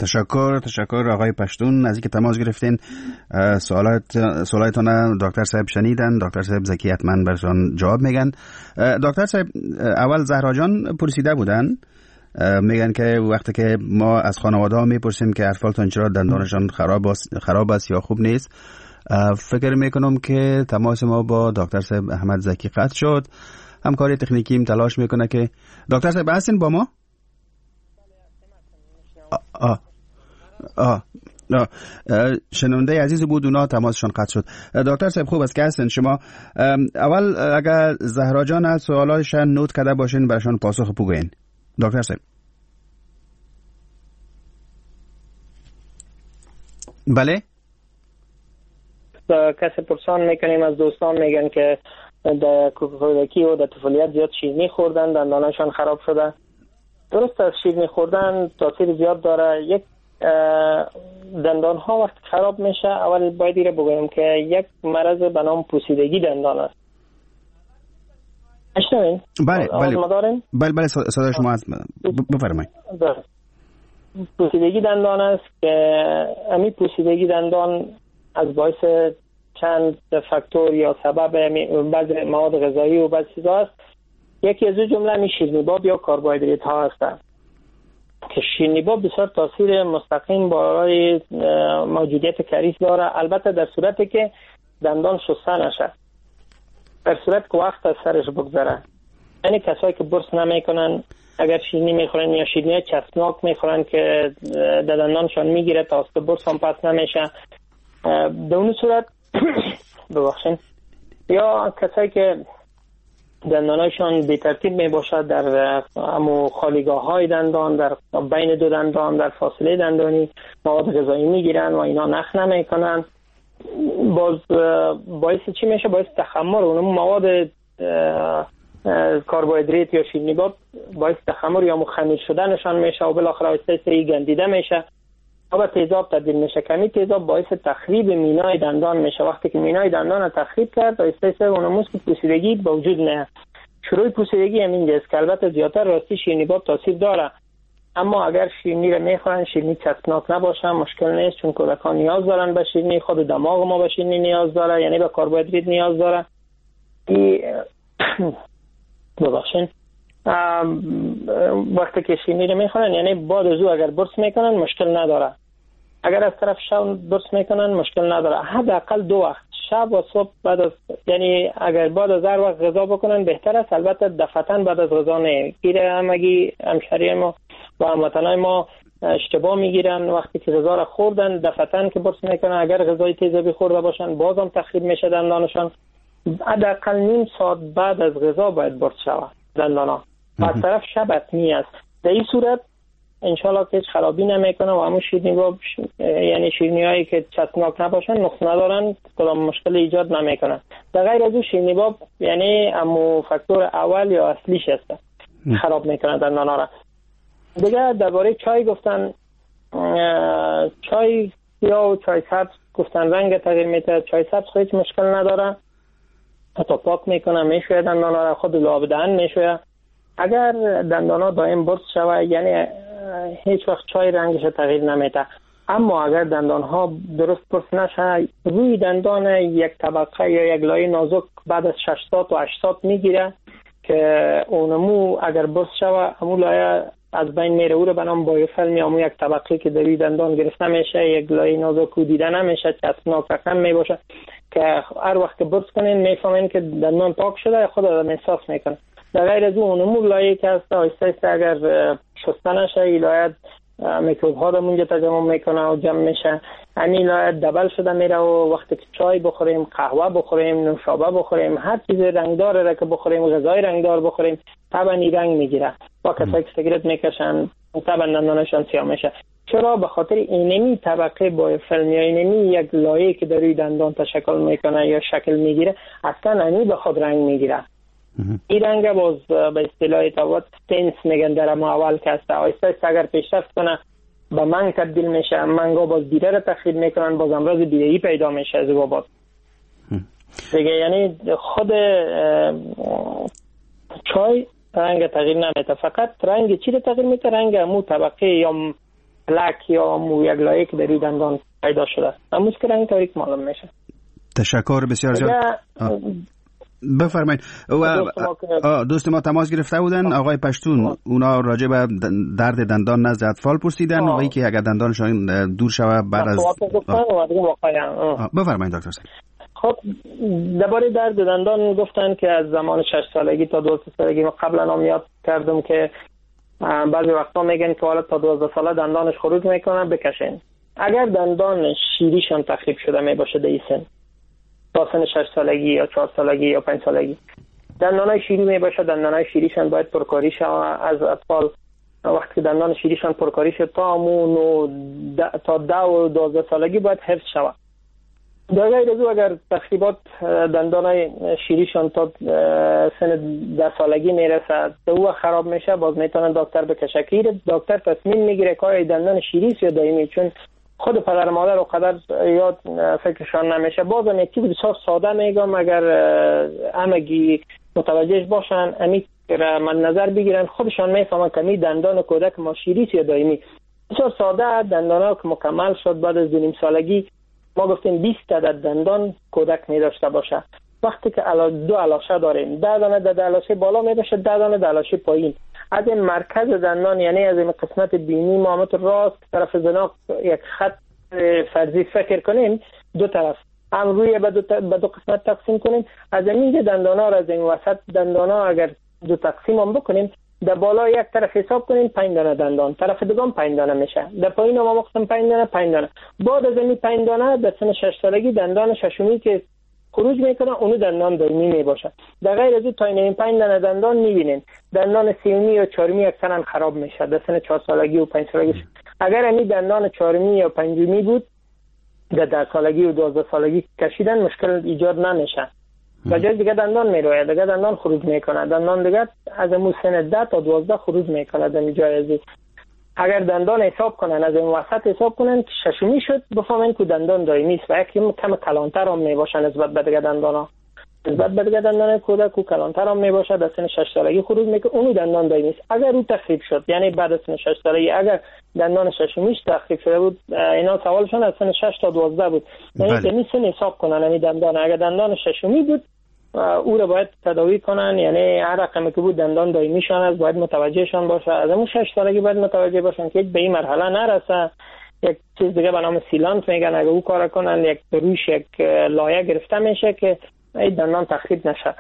تشکر تشکر آقای پشتون از اینکه تماس گرفتین. سوالات سوالاتون دکتر صاحب شنیدن. دکتر صاحب زکی حتما برشان جواب میگن. دکتر صاحب اول زهرا جان پرسیده بودن، میگن که وقتی که ما از خانواده ها میپرسیم که اطفالتون چرا دندانشان خراب است خراب است یا خوب نیست، فکر میکنم که تماس ما با دکتر صاحب احمد زکی قطع شد. همکاری تکنیکیم تلاش میکنه که دکتر صاحب هستین با ما؟ آه آه آه شنونده عزیز بود، اونا تماسشون قطع شد. دکتر صاحب خوب است که هستین شما. اول اگر زهرا جان از سوالاشون نوت کرده باشین براشون پاسخ بگوین. دکتر صاحب بله. کسی پرسان میکنیم از دوستان، میگن که در کودکی و در طفولیت زیاد شیرینی خوردن، دندانشان خراب شده. درست از شیرینی خوردن تاثیر زیاد داره. یک دندان ها وقت خراب میشه، اول باید ایره بگویم که یک مرض به نام پوسیدگی دندان است. اشتمین؟ بله بله بله بله صدای شما هست، بفرمایید. پوسیدگی دندان است که امی پوسیدگی دندان از باعث چند فاکتور یا سبب بعضی مواد غذایی و بعضی چیزا است. یکی از جمله می شیرینی‌باب یا کربوهیدرات ها هستند که شیرینی‌باب بسیار تاثیر مستقیم برای موجودیت کریس داره، البته در صورتی که دندان شسته نشه، در صورت که وقت از سرش بگذره. یعنی کسایی که برس نمیکنن اگر شیرینی میخورن یا شیرینی چسبناک میخورن که دندانشان میگیره تا است برس هم پس نمیشه، در اون صورت ببخشین. یا کسایی که دندانشان بی ترتیب می باشد در امو خالیگاه های دندان، در بین دو دندان، در فاصله دندانی مواد غذایی می گیرن و اینا نخ نمی کنن، باز باعث چی میشه؟ باعث تخمر اون مواد کربوهیدرات یا شیرینی‌باب باعث تخمر یا خمیر شدنشان میشه و بالاخره آهسته آهسته گندیده میشه و به تیزاب تبدیل میشه. کمی تیزاب باعث تخریب مینای دندان میشه. وقتی که مینای دندان رو تخریب کرد آهسته آهسته اونموز که پوسیدگی به وجود میاد. شروع پوسیدگی همین است که البته زیادتر راستی شیرینی‌باب تاثیر داره، اما اگر شیرینی رو میخورن شیرینی چسبناک نباشه مشکل نیست، چون کودکان نیاز دارن به شیرینی، خود دماغ ما به شیرینی نیاز داره، یعنی به کربوهیدرات نیاز داره. ببخشید وقتی که شیرینی رو میخورن یعنی بعد از او اگر برس میکنن مشکل نداره، اگر از طرف شب برس میکنن مشکل نداره. حداقل دو وقت، شب و صبح بعد از، یعنی اگر بعد از هر وقت غذا بکنن بهتر است. البته دفعتاً بعد از غذا نه، گیره همگی همشهری ما و هموطنای ما اشتباه میگیرن. وقتی که غذا را خوردن دفعتاً که برس میکنن، اگر غذای تیزابی خورده باشن بازم تخریب میشه دندانشان. حداقل نیم ساعت بعد از غذا باید برس شود دندانا. از طرف شب حتمی است. در این صورت انشالله که هیچ خرابی نمیکنه و همون شیرینی یعنی شیرینی هایی که چسبناک نباشن نقص ندارن، کدام مشکل ایجاد نمیکنن. در غیر از اون شیرینی باب یعنی همون فاکتور اول یا اصلیش هست خراب میکنه دندانا را. دیگه درباره چای گفتن، چای یا و چای سبز گفتن رنگ تغییر میده. چای سبز هیچ مشکل نداره، حتی پاک میکنه، میشویه دندانا را، خود لعاب دهن میشویه. اگر دندانا دائم برس شوه یعنی هیچ وقت چای رنگش تغییر نمیده. اما اگر دندان ها درست برس نشه، روی دندان یک طبقه یا یک لایه نازک بعد از شش ساعت و هشت ساعت میگیره که اونمو اگر برس شوه همون لایه از بین میره، او رو به نام بایوفیلم یا همون یک طبقه که در روی دندان گرفته میشه، یک لایه نازک و دیده نمیشه، چسبناک رقم میباشه که هر وقت که برس کنین میفهمین که دندان پاک شده، خود آدم احساس میکنه. در غیر از اون اونمو لایه که هست آهسته آهسته اگر شسته نشه این لایه میکروب ها رو اونجا تجمع میکنه و جمع میشه. همین لایه دبل شده میره و وقتی که چای بخوریم، قهوه بخوریم، نوشابه بخوریم، هر چیز رنگدار را که بخوریم، غذای رنگدار بخوریم، طبعا این رنگ میگیره. با کسایی که سیگرت میکشن طبعا دندانشان سیاه میشه. چرا؟ به خاطر اینمی طبقه بایوفیلم یا اینمی یک لایه که در روی دندان تشکل میکنه یا شکل میگیره اصلا اینی به خود رنگ میگیره. این رنگ باز به اصطلاح تاوت سنس میگن در ما اول که است، آهسته آهسته اگر پیشرفت کنه به منگ تبدیل میشه، منگا باز دیده رو تخریب میکنن، باز امراض دیده‌ای پیدا میشه از بابات دیگه. یعنی خود چای رنگ تغییر نمیده، فقط رنگ چی رو تغییر میده؟ رنگ مو طبقه یا پلاک یا مویک لایه که در روی دندان پیدا شده امروز که رنگ تاریک معلوم میشه. تشکر بسیار زیاد. بفرمایید. و دوست ما تماس گرفته بودن آقای پشتون، اونا راجع به درد دندان نزد اطفال پرسیدن و اینکه اگر دندانشان دور شود بعد از بفرمایید دکتر صاحب. خب درباره درد دندان گفتن که از زمان شش سالگی تا دوازده سالگی. ما قبلا هم یاد کردم که بعضی وقتا میگن که حالا تا دوازده ساله دندانش خروج میکنه بکشین. اگر دندان شیریشان تخریب شده می باشه در این سن تا سن شش سالگی یا چهار سالگی یا پنج سالگی دندانای شیری می باشه، دندانای شیریشان باید پرکاری شود از اطفال. وقتی دندان شیریشان پرکاری شد تا امون و تا ده و دوازده سالگی باید حفظ شود. در غیر از او اگر تخریبات دندانای شیریشان تا سن ده سالگی میرسه او خراب میشه باز میتونن دکتر بکشه که دکتر تصمیم میگیره که آیا دندان شیری یا دائمی، چون خود پدر مادر و قدر یاد فکرشان نمیشه. باز هم یک چیز بسیار ساده میگم اگر همگی متوجهش باشن امی من نظر بگیرن خودشان میفهمن که می دندان کودک ما شیری یا دائمی. بسیار ساده دندانا که مکمل شد بعد از دو نیم سالگی ما گفتیم بیست عدد دندان کودک می داشته باشه. وقتی که دو علاشه داریم ده دانه در علاشه بالا می باشه ده دانه در علاشه پایین. از این مرکز دندان یعنی از این قسمت بینی مامت راست طرف زناق یک خط فرضی فکر کنیم دو طرف هم روی به دو, به دو قسمت تقسیم کنیم. از این دندانا را از این وسط دندانا اگر دو تقسیم هم بکنیم در بالا یک طرف حساب کنیم پنج دانه دندان، طرف دوم پنج دانه میشه، در پایین هم مقسم پنج دانه پنج دانه. بعد از این پنج دانه در سن شش سالگی دندان ششمی که خروج میکنه اونو دندان دائمی میباشه. در غیر از این تا این پنج دانه دندان میبینین دندان سیومی یا چهارمی اکثرا خراب میشه در سن چهار سالگی و پنج سالگی. اگر این دندان چهارمی یا پنجمی بود در ده سالگی و دوازده سالگی کشیدن مشکل ایجاد نمیشه. و جای دیگه دندان میروه، دیگه دندان خروج میکنه، دندان دیگه از امو سن ده تا دوازده خروج میکنه در جای ازی. اگر دندان حساب کنن از این وسط حساب کنن که ششمی شد بفهمن که دندان دائمی است و یکی کم کلانتر هم میباشه نسبت به دیگه دندان ها. نسبت به دیگه دندان کودک و کلانتر هم میباشه در سن شش سالگی خروج میکنه اونو دندان دائمی است. اگر او تخریب شد یعنی بعد از سن شش سالگی اگر دندان ششمیش تخریب شده بود اینا سوالشون از سن شش تا دوازده بود. یعنی دمی سن حساب کنن این دندان اگر دندان ششمی بود او را باید تداوی کنن، یعنی هر رقمی که بود دندان دائمیشان است باید متوجهشان باشه. از اون شش سالگی باید متوجه باشن که به این مرحله نرسه. یک چیز دیگه به نام سیلانت میگن اگه او کار کنن یک روش یک لایه گرفته میشه که این دندان تخریب نشه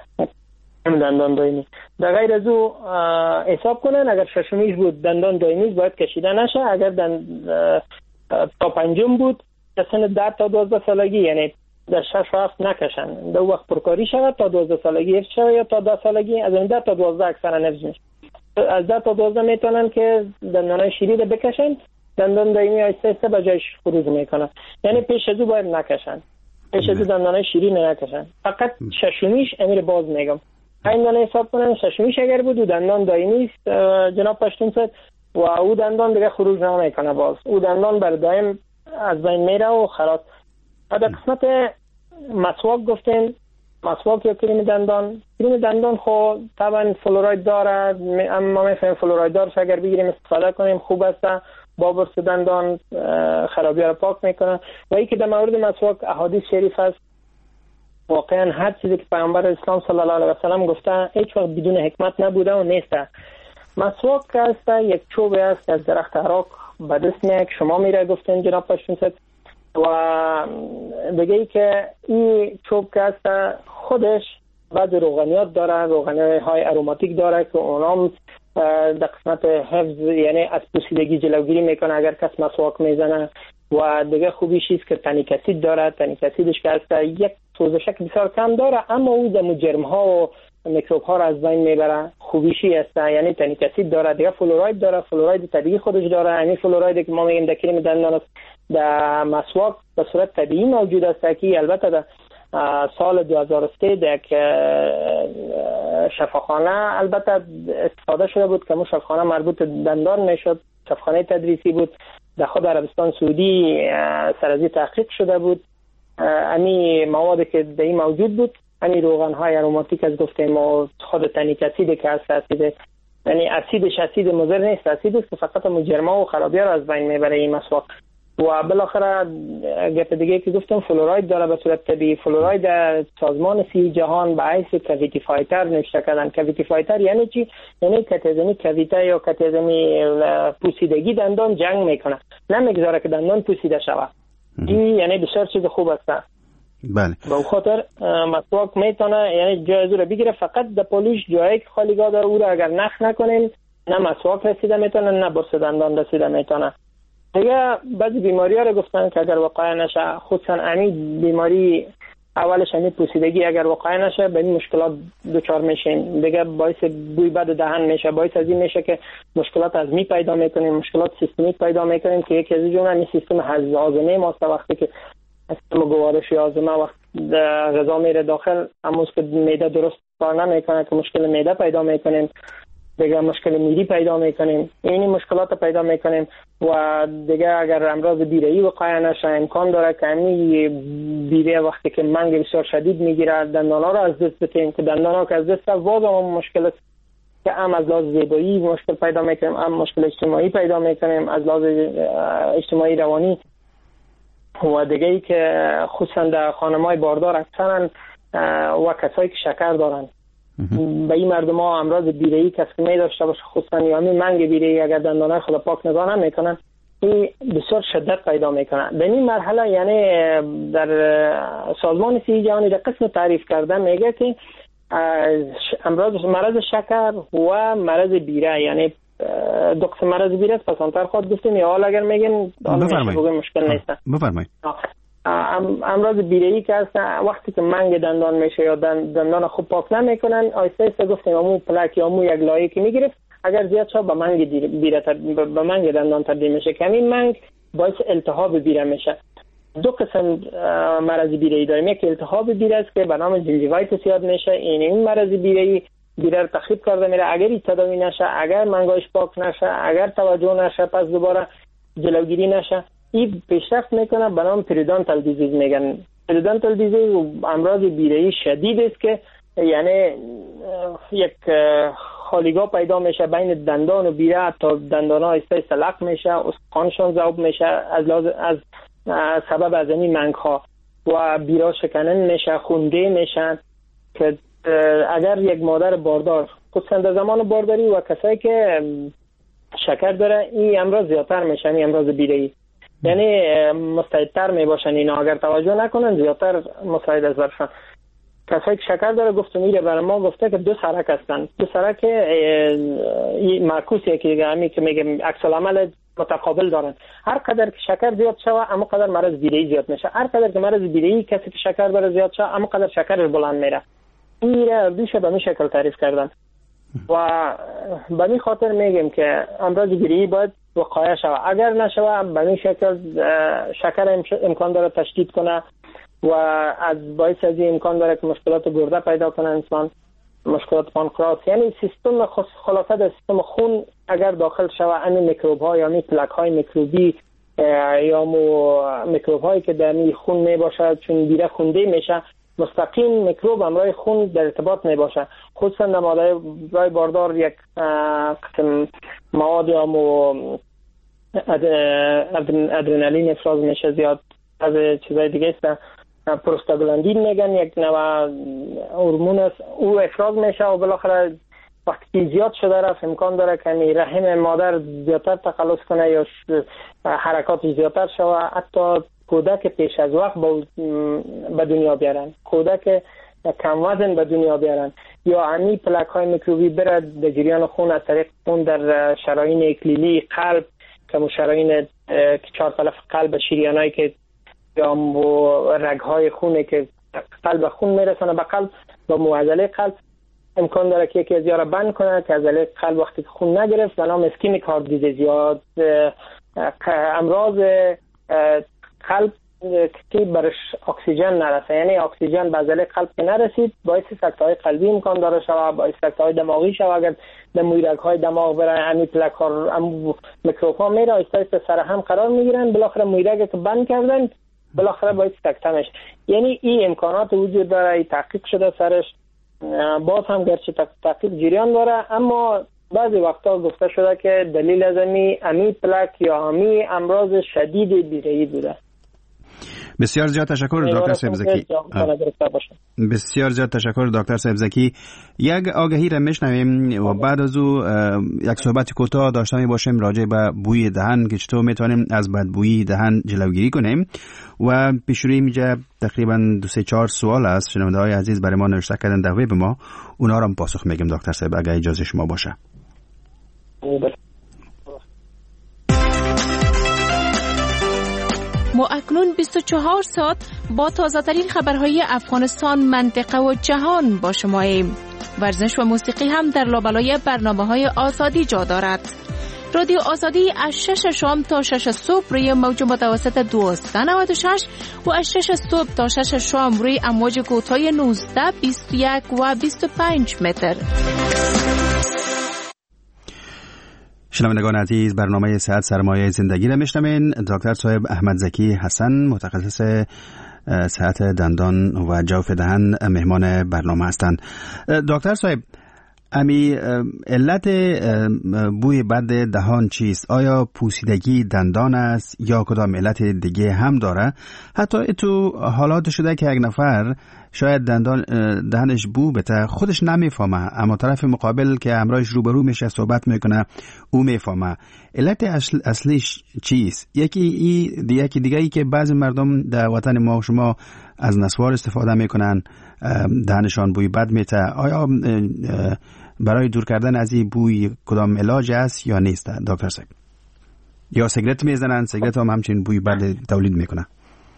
دندان دائمی. در غیر از او حساب کنن اگر ششمیش بود دندان دائمی باید کشیده نشه. اگر دند تا پنجم بود در سن ده تا دوازده سالگی یعنی در شش و هفت نکشن در وقت پرکاری شود تا دوازده سالگی حفظ شود یا تا ده سالگی از این ده تا دوازده اکثرا حفظ میشه. از ده تا دوازده میتونن که دندانای شیری رو بکشن دندان دائمی آیسته آیسته به جایش خروج میکنن. یعنی پیش از او باید نکشن، پیش از او دندانای شیری نکشن. فقط ششمیش امیر باز میگم این دندان حساب کنن ششمیش اگر بود و دندان دائمی است جناب پشتون صد و او دندان دیگه خروج نمیکنه باز او دندان بر دائم از بین میره و خلاص. در قسمت مسواک گفتیم مسواک یا کریم دندان کریم دندان خب طبعا فلوراید داره اما میفهمیم فلوراید دارش اگر بگیریم استفاده کنیم خوب است با برس دندان خرابی را پاک میکنه. و ای که در مورد مسواک احادیث شریف است واقعا هر چیزی که پیامبر اسلام صلی الله علیه و سلم گفته هیچ وقت بدون حکمت نبوده و نیسته. مسواک است یک چوب است از درخت عراق به دست میاد شما میره گفتین جناب پشتون صد و دیگه ای که این چوب که هست خودش بعض روغنیات داره، روغنیات های اروماتیک داره که اونام در قسمت حفظ یعنی از پوسیدگی جلوگیری میکنه اگر کس مسواک میزنه. و دیگه خوبیش است که تنیک اسید داره، تنیک اسیدش که هست یک سوزشک بسیار کم داره اما او دم جرم ها و میکروب ها را از بین میبره. خوبیشی است یعنی تنیک اسید داره. دیگه فلوراید داره، فلوراید طبیعی خودش داره. یعنی فلوراید که ما میگیم در کریم دندان در مسواک به صورت طبیعی موجود است که البته در سال دو هزار و سه در یک شفاخانه البته استفاده شده بود که مو شفاخانه مربوط دندان میشد، شفاخانه تدریسی بود در خود عربستان سعودی سرازی تحقیق شده بود. امی مواد که در این موجود بود امی روغن های اروماتیک از گفتیم و خود تنیک اسید که هست اسید یعنی اسیدش اسید مضر نیست، اسید است که فقط مجرما و خرابی را از بین میبره این مسواک. و بالاخره گپ دیگه که گفتم فلوراید داره به صورت طبیعی. فلوراید در سازمان صحی جهان به حیث کویتی فایتر نوشته کردن. کویتی فایتر یعنی چی؟ یعنی کتیزمی کویته یا کتیزمی پوسیدگی دندان جنگ میکنه، نمیگذاره که دندان پوسیده شود. این یعنی بسیار چیز خوب است. بله. به خاطر مسواک میتونه یعنی جای رو بگیره، فقط د پولیش جایی که خالیگاه داره او رو اگر نخ نکنیم نه مسواک رسیده میتونه نه برس دندان رسیده میتونه. دیگه بعضی بیماری ها رو گفتن که اگر واقعا نشه، خصوصا امی بیماری اولش امی پوسیدگی اگر واقعا نشه به این مشکلات دچار میشین. دیگه باعث بوی بد دهن میشه، باعث از این میشه که مشکلات هضمی پیدا میکنیم، مشکلات سیستمیک پیدا میکنیم که یکی از جمله همین سیستم هاضمه ماست. وقتی که سیستم گوارش هاضمه وقت غذا میره داخل امروز که معده درست کار نمیکنه که مشکل معده پیدا میکنیم، دیگه مشکل میری پیدا میکنیم، این مشکلات پیدا میکنیم. و دیگه اگر امراض بیره‌ای وقایع نشه امکان داره که همین بیره وقتی که منگ بسیار شدید میگیره دندانا رو از دست بتیم که دندانا که از دست باز هم مشکل که هم از لحاظ زیبایی مشکل پیدا میکنیم، هم مشکل اجتماعی پیدا میکنیم از لحاظ اجتماعی روانی. و دیگه ای که خصوصا در خانم‌های باردار اکثرا و کسایی که شکر دارن به این مردم ها امراض بیره‌ای کسی می داشته باشه، خصوصا یعنی منگ بیره‌ای اگر دندانای خود پاک نگاه نمیکنن این بسیار شدت پیدا میکنه. در این مرحله یعنی در سازمان صحی جهانی در قسم تعریف کرده میگه که امراض مرض شکر و مرض بیره یعنی دو قسم مرض بیره پس انتر خود گفتیم یا حال اگر میگن مشکل نیست. بفرمایید. امراض بیره‌ای که هستن وقتی که منگ دندان میشه یا دندان خوب پاک نمیکنن آیسته آیسته گفتیم امو پلاک یا امو یک لایه که میگرفت اگر زیاد شد به منگ بیره به منگ دندان تبدیل میشه که همین منگ باعث التهاب بیره میشه. دو قسم مرض بیره‌ای داریم، یک التهاب بیره است که به نام جنجیوایتس یاد میشه. این این مرض بیره‌ای بیره رو تخریب کرده میره اگر این تداوی نشه، اگر منگاش پاک نشه، اگر توجه نشه پس دوباره جلوگیری نشه این پیشرفت میکنه به نام پریودونتال دیزیز میگن. پریودونتال دیزیز امراض بیره‌ای شدید است که یعنی یک خالیگاه پیدا میشه بین دندان و بیره تا دندان‌ها آهسته آهسته لق میشه، استخوانشون ذوب میشه از از سبب از این منگ‌ها و بیرا شکنن میشه، خونده میشن که اگر یک مادر باردار خصوصا در زمان بارداری و کسایی که شکر داره این امراض زیادتر میشن، این امراض بیره‌ای یعنی مستعدتر می باشن اینا اگر توجه نکنن زیادتر مستعد از برشن. کسایی که شکر داره گفتم میره برای ما گفته که دو سرک هستن، دو سرک معکوسیه که همین که میگم عکس العمل متقابل دارن. هر قدر که شکر زیاد شوه اما قدر مرض بیره‌ای زیاد میشه، هر قدر که مرض بیره‌ای کسی که شکر داره زیاد شوه اما قدر شکرش بلند میره. این را دوشه به این شکل تعریف کردن و به این خاطر میگم که امراض بیره‌ای باید وقایع شوه. اگر نشوه به این شکل شکر امکان داره تشدید کنه و از باعث از این امکان داره که مشکلات گرده پیدا کنه انسان، مشکلات پانکراس یعنی سیستم خلاصه در سیستم خون اگر داخل شوه این میکروب ها یا میکلک های میکروبی یا مو میکروب هایی که در می خون می باشه چون بیره خونده میشه مستقیم میکروب همراه خون در ارتباط می باشه. خصوصا در مادرای باردار یک قسم مواد یا مو ادرنالین افراز میشه زیاد، از چیزای دیگه است پروستاگلاندین میگن یک نوع هورمون است او افراز میشه و بالاخره وقتی زیاد شده رفت امکان داره که رحم مادر زیادتر تخلص کنه یا حرکات زیادتر شوه، حتی کودک پیش از وقت به دنیا بیارن، کودک کم وزن به دنیا بیارن یا امی پلاک های میکروبی بره در جریان خون از طریق خون در شرايين اکلیلی قلب که شرايين چهار طرف قلب شریانایی که یا رگ های خونه که قلب خون میرسونه به قلب با معضله قلب امکان داره که یکی از یارا بند کنه که عضله قلب وقتی که خون نگرفت به نام اسکیمیک هارت دیزیز یا امراض قلب که برش اکسیژن نرسه، یعنی اکسیژن به عضله قلب که نرسید باعث سکته‌های قلبی امکان داره شوه، باعث سکته‌های دماغی شوه. اگر در مویرگ‌های دماغ بره امی پلاک ها میکروب ها میره آهسته آهسته سر هم قرار میگیرن، بالاخره مویرگ که بند کردن بالاخره باید سکته میشه. یعنی این امکانات وجود داره، تحقیق شده سرش، باز هم گرچه تحقیق جریان داره اما بعضی وقتا گفته شده که دلیل از امی امی پلک یا امی امراض شدید بیره‌ای بوده. بسیار زیاد تشکر دکتر صاحبزکی. بسیار زیاد تشکر دکتر صاحبزکی. یک آگهی را میشنویم و بعد از او یک صحبت کوتاه داشته می باشیم راجع به بوی دهن که چطور میتونیم از بدبویی دهن جلوگیری کنیم و پیشروی میجه تقریبا دو سه چهار سوال است شنونده های عزیز برای ما نوشته کردن در وب ما، اونا را هم پاسخ میگیم دکتر صاحب اگه اجازه شما باشه. ما اکنون بیست و چهار ساعت با تازه‌ترین خبرهای افغانستان، منطقه و جهان با شماییم. ورزش و موسیقی هم در لابلای برنامه‌های آزادی جا دارد. رادیو آزادی از شش شام تا شش صبح روی موج متوسط دویست و نود و شش و از شش صبح تا شش شام روی امواج کوتاه نوزده، بیست و یک و بیست و پنج متر. شنوندگان عزیز، برنامه صحت سرمایه زندگی را میشنوین. دکتر صاحب احمد زکی حسن، متخصص صحت دندان و جوف دهن، مهمان برنامه هستند. دکتر صاحب، امی علت بوی بد دهان چیست؟ آیا پوسیدگی دندان است یا کدام علت دیگه هم داره؟ حتی تو حالات شده که یک نفر شاید دندان دهنش بو بته خودش نمیفهمه، اما طرف مقابل که همراهش روبرو میشه صحبت میکنه او میفهمه. علت اصل اصلیش چیست؟ یکی ای دی یکی دیگه ای که بعضی مردم در وطن ما و شما از نسوار استفاده میکنن، دهنشان بوی بد میته. آیا برای دور کردن از این بوی کدام علاج است یا نیست دکتر صاحب؟ یا سیگرت میزنن، سیگرت هم همچین بوی بد تولید میکنه؟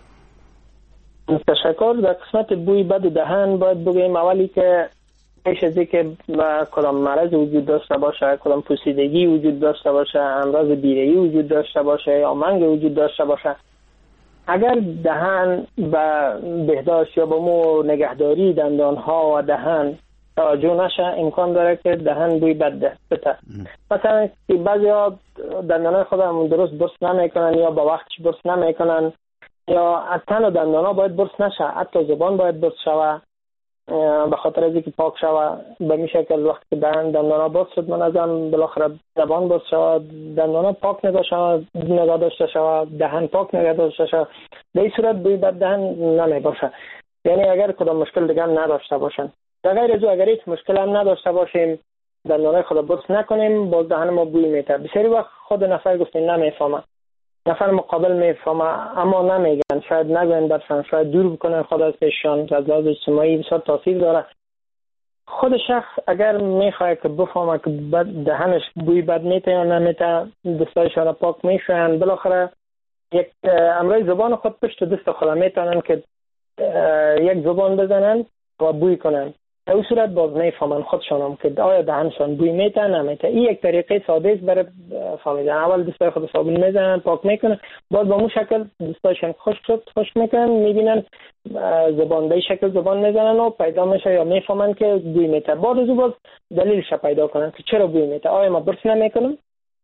تشکر. در قسمت بوی بد دهن باید بگیم اولی که پیش از اینکه کدام مرض وجود داشته باشه، کدام پوسیدگی وجود داشته باشه، امراض بیره‌ای وجود داشته باشه یا منگ وجود داشته باشه، اگر دهن به بهداشت یا به مو نگهداری دندان ها و دهن توجه نشه، امکان داره که دهن بوی بد بده. مثلا بعضی ها دندان های خود هم درست برس نمیکنن یا با وقتش برس نمیکنن یا تن و دندان ها باید برس نشه، حتی زبان باید برس شوه به خاطر از اینکه پاک شوه. به می شکل وقتی که دهن دندان ها برس شد منظم بالاخره زبان برس شوه، دندان ها پاک نگاه شوه، نگاه داشته شوه، دهن پاک نگاه داشته شوه، به این صورت بوی بد دهن نمی باشه. یعنی اگر کدام مشکل دیگه هم نداشته باشن، در غیر از او اگر هیچ مشکل هم نداشته باشیم، دندانای خود برس نکنیم، باز دهن ما بوی میته. بسیاری وقت خود نفر گفتین نمیفهمه، نفر مقابل میفهمه اما نمیگن، شاید نگن برسن، شاید دور بکنن خود از پیششان، از لحاظ اجتماعی بسیار تاثیر داره. خود شخص اگر میخواد که بفهمه که دهنش بوی بد میته یا نمیته، دستایشان پاک میشوین، بالاخره یک امروی زبان خود پشت دست خود میتونن که یک زبان بزنن و بوی کنن. در اون صورت باز میفهمن خودشان هم که آیا دهنشان بوی میته نمیته. این یک طریقه ساده است برای فهمیدن. اول دستای خود صابون میزنن، پاک میکنن، باز با اون شکل دستایشان خشک شد خشک میکنن، میبینن زبان به شکل زبان میزنن و پیدا میشه یا میفهمن که بوی میته. بعد از اون باز دلیلش پیدا کنن که چرا بوی میته. آیا ما برس نمیکنم؟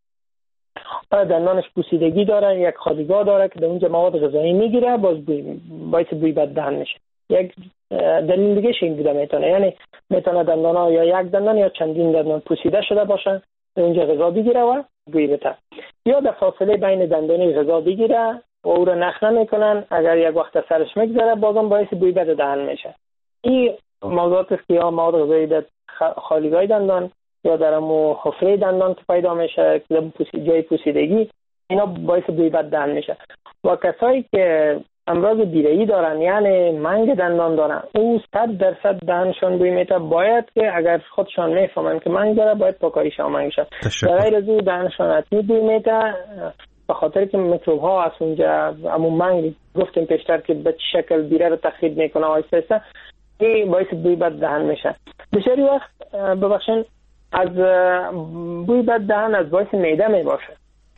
آیا دندانش پوسیدگی داره، یک خالیگاه داره که در اونجا مواد غذایی میگیره، باز بوی باعث بوی بد دهن میشه. یک دلیل دیگه این بوده میتونه، یعنی میتونه دندان ها یا یک دندان یا چندین دندان پوسیده شده باشه، اونجا غذا بگیره و بوی بده، یا در فاصله بین دندانی غذا بگیره و او رو نخ نمیکنن، اگر یک وقت سرش میگذره بازم باعث بوی بد دهن میشه. این موضوعات است که یا مواد غذایی در خالیگاه دندان یا در مو حفره دندان که پیدا میشه که جای پوسیدگی، اینا باعث بوی بد دهن میشه. و کسایی که امراض بیره‌ای دارن یعنی منگ دندان دارن، او صد درصد دهنشان بوی میته، باید که اگر خودشان میفهمن که منگ داره باید پاکاریشان منگ شد. در غیر از او دهنشان حتمی بوی میته، به خاطر که میکروب ها از اونجا همون منگ گفتیم پیشتر که به چه شکل بیره رو تخریب میکنه آهسته آهسته، این باعث بوی بد دهن میشه. بسیاری وقت ببخشید از بوی بد دهن از باعث معده میباشه،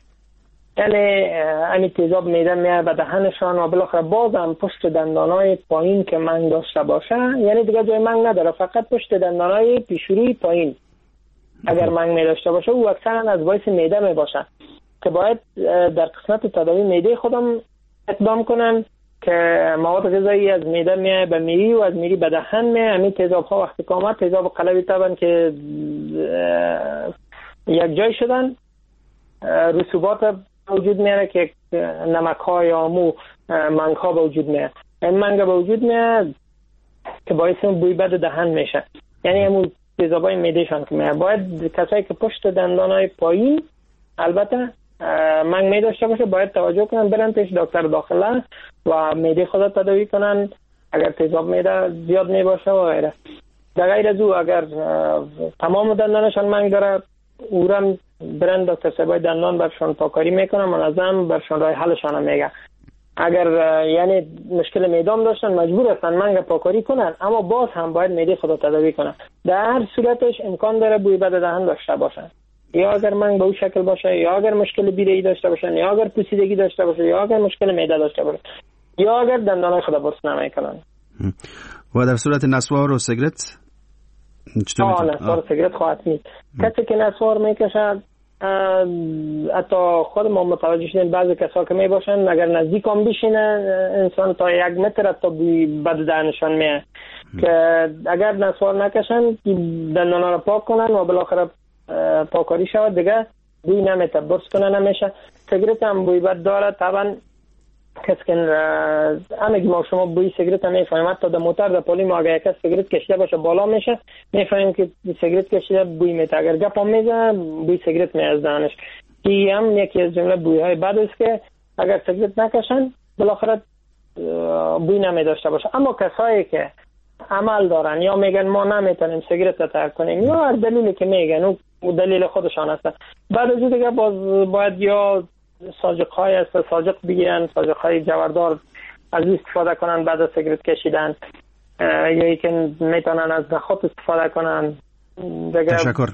یعنی امی تیزاب میده میه به دهنشان و بالاخره بازم پشت دندانای پایین که منگ داشته باشه، یعنی دیگه جای منگ نداره، فقط پشت دندانای پیشروی پایین اگر منگ می داشته باشه او اکثرا از باعث میده می باشه که باید در قسمت تداوی میده خودم اقدام کنن که مواد غذایی از میده میه به میری و از میری به دهن میه. امی تیزاب ها وقتی که آمد تیزاب قلبی طبعا که یک جای شدن، رسوبات وجود میاره که نمک های آمو منگ ها به وجود میاره. این منگ به وجود میاره که باعث بوی بد دهن میشه، یعنی همون تیزابای معدهشان که میاره. باید کسایی که پشت دندان های پایین البته منگ می داشته باشه باید توجه کنن، برن پیش دکتر داخله و معده خود تداوی کنن اگر تیزاب معده زیاد می باشه و غیره. در غیر از او اگر تمام دندانشان منگ داره اورم برن دکتر صاحبای دندان برشان پاکاری میکنن، منظم برشان راه حلشان میگه. اگر یعنی مشکل معده داشتن مجبور هستن منگ پاکاری کنن، اما باز هم باید معده خود تداوی کنن. در هر صورتش امکان داره بوی بد دهن داشته باشن، یا اگر منگ به اون شکل باشه، یا اگر مشکل بیره‌ای داشته باشن، یا اگر پوسیدگی داشته باشه، یا اگر مشکل معده داشته باشه، یا اگر دندانای خود برس نمیکنن. و در صورت نسوار و سیگرت چطور میتونه؟ آه نسوار و سیگرت خواهد نیست. کسی که نسوار میکشد حتی خود ما متوجه شدیم بعضی کسا که می باشن اگر نزدیک هم بشینه انسان تا یک متر تا بد دهنشان میه که اگر نسوار نکشن دندانا رو پاک کنن و بالاخره پاکاری شود دیگه بوی نمیته، برس کنه نمیشه. سیگرت هم بوی بد داره طبعا. کسی که همگی ما شما بوی سیگرت هم میفهمیم، حتی در موتر در پلی ما اگر یک سیگرت کشیده باشه بالا میشه میفهمیم که سیگرت کشیده بوی میته. اگر گپ هم میزنه بوی سیگرت میاد از دهنش. این هم یکی از جمله بوی های بد است که اگر سیگرت نکشن بالاخره بوی نمیداشته باشه. اما کسایی که عمل دارن یا میگن ما نمیتونیم سیگرت رو ترک کنیم یا هر دلیلی که میگن او دلیل خودشان هست، بعد از دیگه باز باید یا ساجق های است ساجق بگیرن، ساجق های جوردار از استفاده کنن بعد از سیگرت کشیدن، یا ای که میتونن از نخود استفاده کنن. تشکر.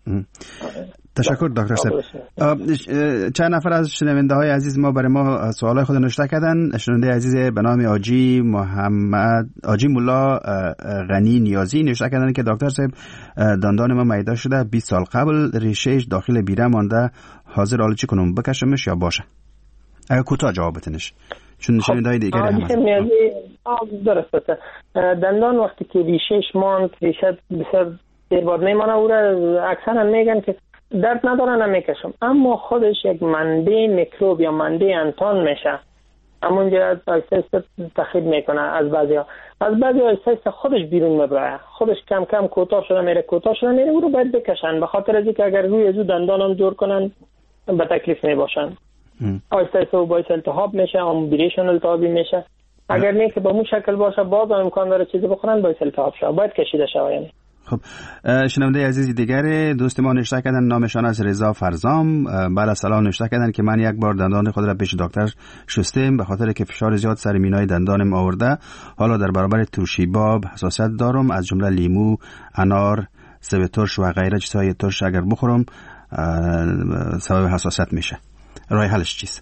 تشکر دکتر صاحب. چند نفر از شنونده های عزیز ما برای ما سوالای خود نوشته کردن. شنونده عزیز به نام آجی محمد آجی مولا غنی نیازی نوشته کردن که دکتر صاحب دندان ما میده شده بیست سال قبل، ریشهش داخل بیره مانده، حاضر حالا چی کنم بکشمش یا باشه؟ اگه کوتاه جواب بتنش چون شنونده های دیگه هم هست. درسته. دندان وقتی که ریشهش ماند، ریشه بسیار دیر بعد میمانه او را اکثرا میگن که درد نداره نمیکشم، اما خودش یک منده میکروب یا منده انتان میشه، همونجا آیسته آیسته تخریب میکنه. از بعضی ها از بعضی آیسته آیسته خودش بیرون میبره، خودش کم کم کوتاه شده میره کوتاه شده میره او رو باید بکشن، به خاطر از اینکه اگر روی ازو دندان هم جور کنن به تکلیف میباشن. آیسته آیسته او باعث التهاب میشه، هم بیریشون التهابی میشه. اگر نه که با مو شکل باشه باز امکان داره چیزی بخورن باعث التهاب شه، باید کشیده شه. یعنی خب شنونده عزیزی دیگر دوست ما نوشته کردن، نامشان از رضا فرزام. بعد از سلام نوشته کردن که من یک بار دندان خود را پیش دکتر شستم به خاطر که فشار زیاد سر مینای دندانم آورده، حالا در برابر ترشی باب حساسیت دارم، از جمله لیمو، انار، سیب ترش و غیره چیزهای ترش اگر بخورم سبب حساسیت میشه. راه حلش چیست؟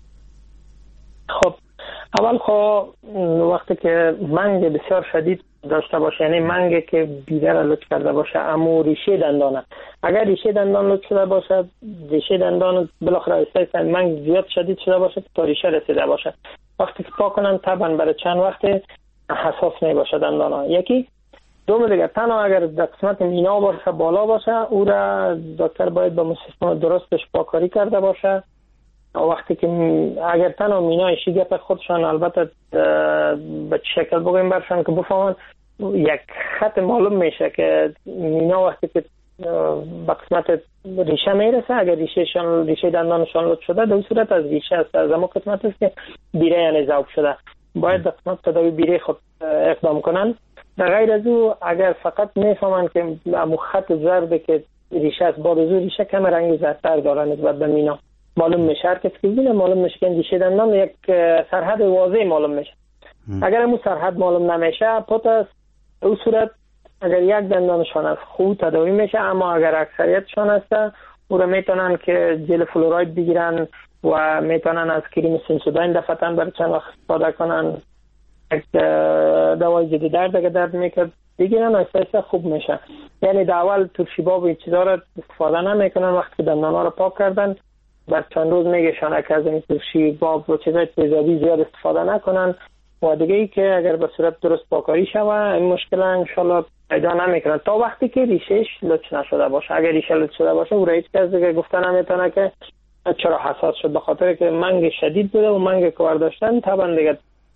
خب اول خب وقتی که منگ بسیار شدید داشته باشه، یعنی منگی که بیره را لط کرده باشه، اما ریشه دندانه، اگر ریشه دندان لط شده باشه، ریشه دندان بالاخره آیسته منگ زیاد شدید شده باشه تا ریشه رسیده باشه، وقتی که پاک کنن طبعا برای چند وقت حساس می باشه دندانا. یکی دوم دیگه تنها اگر در قسمت مینا باشه بالا باشه او را دکتر باید با سیستم درستش پاکاری کرده باشه. وقتی که اگر تنها مینای شیگپ خودشان البته به شکل بگویم برشان که بفهمن یک خط معلوم میشه که مینا وقتی که به قسمت ریشه میرسه، اگر ریشهشان ریشه دندانشان لط شده در صورت از ریشه است، از اما قسمت است که بیره یعنی ذوب شده، باید در قسمت تداوی بیره خود اقدام کنن. در غیر از او اگر فقط میفهمن که امو خط زرده که ریشه است، بعد از او ریشه کم رنگ زردتر داره نسبت به مینا معلوم میشه، هر کسی که ببینه معلوم میشه که ریشه دندان یک سرحد واضح معلوم میشه. اگر همون سرحد معلوم نمیشه پوت است، او صورت اگر یک دندانشان است خوب تداوی میشه، اما اگر اکثریتشان است او را میتونن که ژل فلوراید بگیرن و میتونن از کریم سنسوداین دفعتاً برای چند وقت استفاده کنن، یک دوای ضد درد اگر درد میکرد بگیرن، آهسته خوب میشه. یعنی در اول ترشی باب این چیزا را استفاده نمیکنن، وقتی دندانا را پاک کردن بعد چند روز میگشن که از این ترشی باب و چیزای تیزابی زیاد استفاده نکنن. و دیگه ای که اگر به صورت درست پاکاری شوه این مشکل انشالله پیدا نمیکنن تا وقتی که ریشهش لچ نشده باشه. اگر ریشه لچ شده باشه او را هیچ کس دیگه گفته نمیتونه که چرا حساس شد، به خاطر که منگ شدید بوده و منگ کار داشتن طبعا دیگه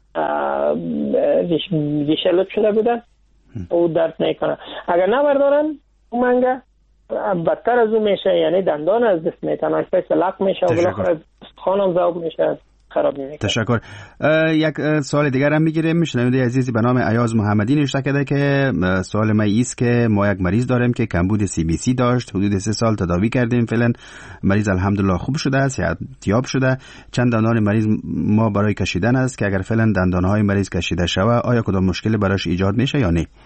ریشه لچ شده بوده او درد نکنه. اگر نبردارن او منگ بدتر از اون میشه، یعنی دندان از دست میتونه اسپیس لق میشه و بالاخره خانم ذوب میشه، خراب میکنه. تشکر. یک سوال دیگر هم میگیریم. شنونده عزیزی به نام ایاز محمدی نوشته کرده که سوال ما ایست که ما یک مریض داریم که کمبود سی بی سی داشت، حدود سه سال تداوی کردیم، فعلا مریض الحمدلله خوب شده است، صحتیاب شده. چند دندان مریض ما برای کشیدن است که اگر فعلا دندانهای مریض کشیده شود آیا کدام مشکلی براش ایجاد میشه یا نه؟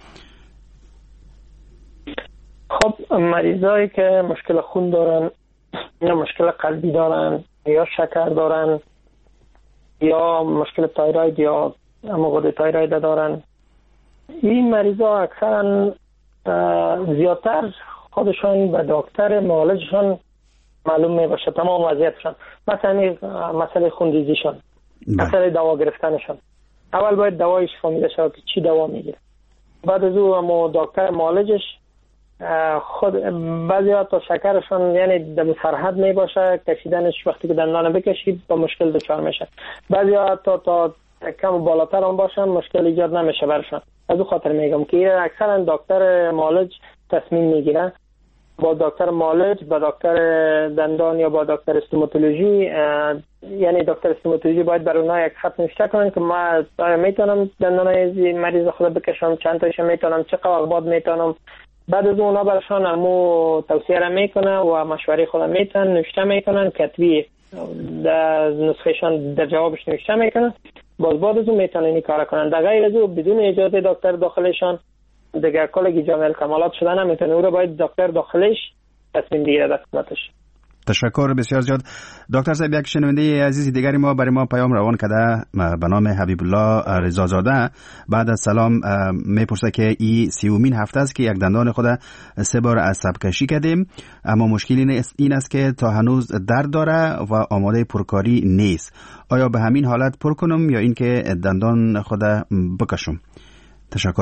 خب مریضایی که مشکل خون دارن یا مشکل قلبی دارن یا شکر دارن یا مشکل تایروید یا غده تایروید دارن، این مریضا اکثرا زیادتر خودشان به دکتر معالجشان معلوم می باشه تمام وضعیتشان، مثلا مسئله خونریزیشان، مسئله دوا گرفتنشان. اول باید دوایش فهمیده شود که چی دوا میگیره، بعد از او اما دکتر معالجش خود بعضی ها تا شکرشان یعنی دم سرحد می باشه، کشیدنش وقتی که دندان بکشید با مشکل دچار میشه. بعضی ها تا تا کم بالاتر هم باشن مشکل ایجاد نمیشه برشان. از اون خاطر میگم که اکثرا دکتر معالج تصمیم میگیره با دکتر معالج با دکتر دندان یا با دکتر استوماتولوژی، یعنی دکتر استوماتولوژی باید برای اونها یک خط نوشته کنن که ما میتونم دندانای مریض خود بکشم، چند تایش میتونم، چه قواعد میتونم. بعد از اونا برشان همو توصیه را میکنه و مشوره خود میتن نوشته میکنن، کتبی در نسخهشان در جوابش نوشته میکنن، باز بعد از اون میتونن این کار کنن. در غیر از او بدون اجازه دکتر داخلشان دیگه کالگی جامعه کمالات شده نمیتونه، او را باید دکتر داخلش تصمیم بگیره در خدمتش. تشکر بسیار زیاد. دکتر صاحب، یک شنونده عزیز دیگری ما برای ما پیام روان کرده به نام حبیب الله رضازاده. بعد از سلام میپرسه که این سیومین هفته است که یک دندان خود سه بار عصب کشی کردیم، اما مشکل این است که تا هنوز درد داره و آماده پرکاری نیست. آیا به همین حالت پر کنم یا اینکه دندان خود بکشم؟ تشکر.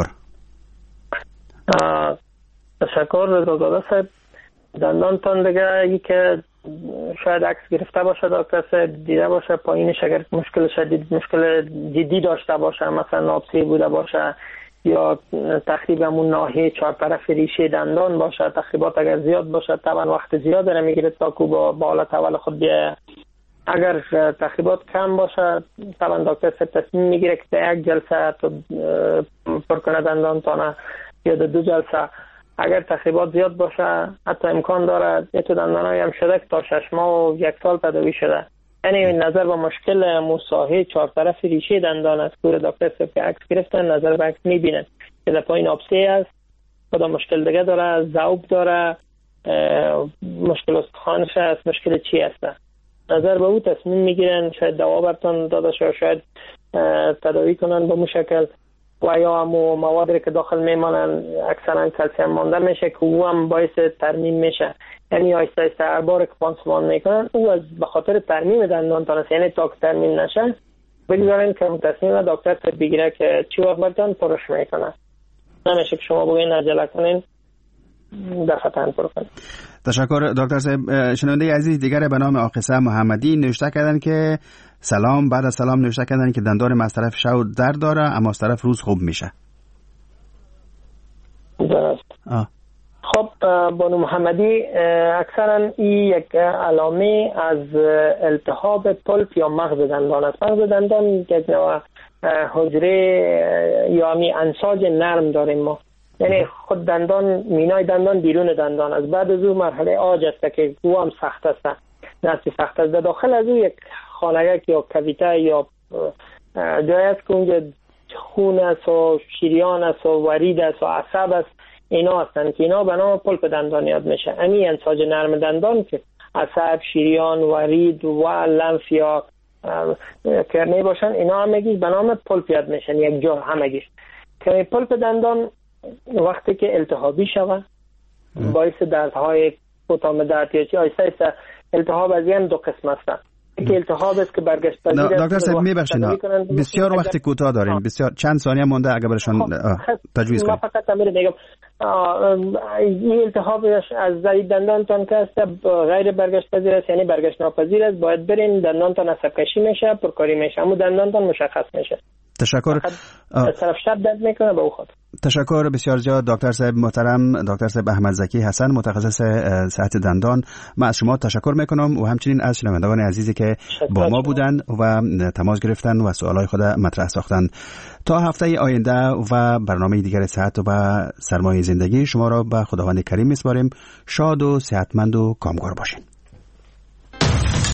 تشکر رضازاده صاحب. دندان تان دیگه ای که شاید عکس گرفته باشه دکتر صاحب دیده باشه پایینش اگر مشکل شدید مشکل جدی داشته باشه، مثلا نابسی بوده باشه یا تخریب همون ناحیه چهار طرف ریشه دندان باشه، تخریبات اگر زیاد باشه طبعا وقت زیاد داره میگیره تا کو با حالت اول خود بیایه. اگر تخریبات کم باشه طبعا دکتر صاحب تصمیم میگیره که در یک جلسه تو پر کنه دندان تانه یا در دو جلسه. اگر تخریبات زیاد باشه حتی امکان داره یه تو دندانایی هم شده که تا شش ماه و یک سال تداوی شده. یعنی نظر به مشکل مساحه چهار طرف ریشه دندان است که دکتر صاحب که عکس گرفتن نظر به عکس میبینن که در پایین آبسه است، خدا مشکل دیگه داره، ذوب داره، مشکل استخوانش است، مشکل چی است. نظر به او تصمیم میگیرن، شاید دوا برتون داده شد، شاید تداوی کنن به مشکل و یا همو موادی که داخل میمانن اکثرا کلسیم مانده میشه که او هم باعث ترمیم میشه. یعنی آیسته آیسته هر بار که پانسمان میکنن او از به ترمیم دندان تانست، یعنی تا که ترمیم نشه بگذارین که تصمیم دکتر صاحب بگیره که چی وقت برتون پرش میکنه. نمیشه که شما بگوین عجله کنین دفتن پر کنین. تشکر دکتر صاحب. شنونده عزیز دیگر به نام آقسه محمدی نوشته کردن که سلام. بعد از سلام نوشته کردن که دندان از طرف شو درد داره اما از طرف روز خوب میشه. درست. آه. خب بانو محمدی اکثرا این یک علامه از التهاب پلپ یا مغز دندان است. مغز دندان یک نوع حجره یا می انساج نرم داریم ما، یعنی خود دندان مینای دندان بیرون دندان است. بعد از اون مرحله عاج است که او هم سخت است، نصفی سخت است. داخل از او یک خانگک یا کویته یا جای است که اونجا خون است و شریان است و ورید است و عصب است، اینا هستند که اینا به نام پلپ دندان یاد میشه. همین انساج نرم دندان که عصب، شریان، ورید و لنف یا کرنه باشن اینا همگیش به نام پلپ یاد میشن یک جا همگیش. که پلپ دندان وقتی که التهابی شود باعث دردهای کوتاه مدت یا چی آیسته آیسته التهاب از این دو قسم است. که التهاب است که برگشت پذیر است. دکتر صاحب میبخشید بسیار وقت کوتاه داریم، بسیار چند ثانیه مونده، اگر برشان تجویز کنید. من فقط امیر میگم این التهاب از زاید دندانتان که است غیر برگشت پذیر است، یعنی برگشت ناپذیر است، باید برین دندانتان عصب کشی میشه، پرکاری میشه، اما دندانتان مشخص میشه. تشکر. از طرف شب درد میکنه به او خاطر. تشکر بسیار زیاد دکتر صاحب محترم، دکتر صاحب احمدزکی حسن، متخصص صحت دندان. من از شما تشکر میکنم و همچنین از شنوندگان عزیزی که با ما بودن و تماس گرفتن و سوالای خود مطرح ساختن. تا هفته آینده و برنامه دیگر صحت و سرمایه زندگی شما را به خداوند کریم میسپاریم. شاد و صحتمند و کامگار باشین.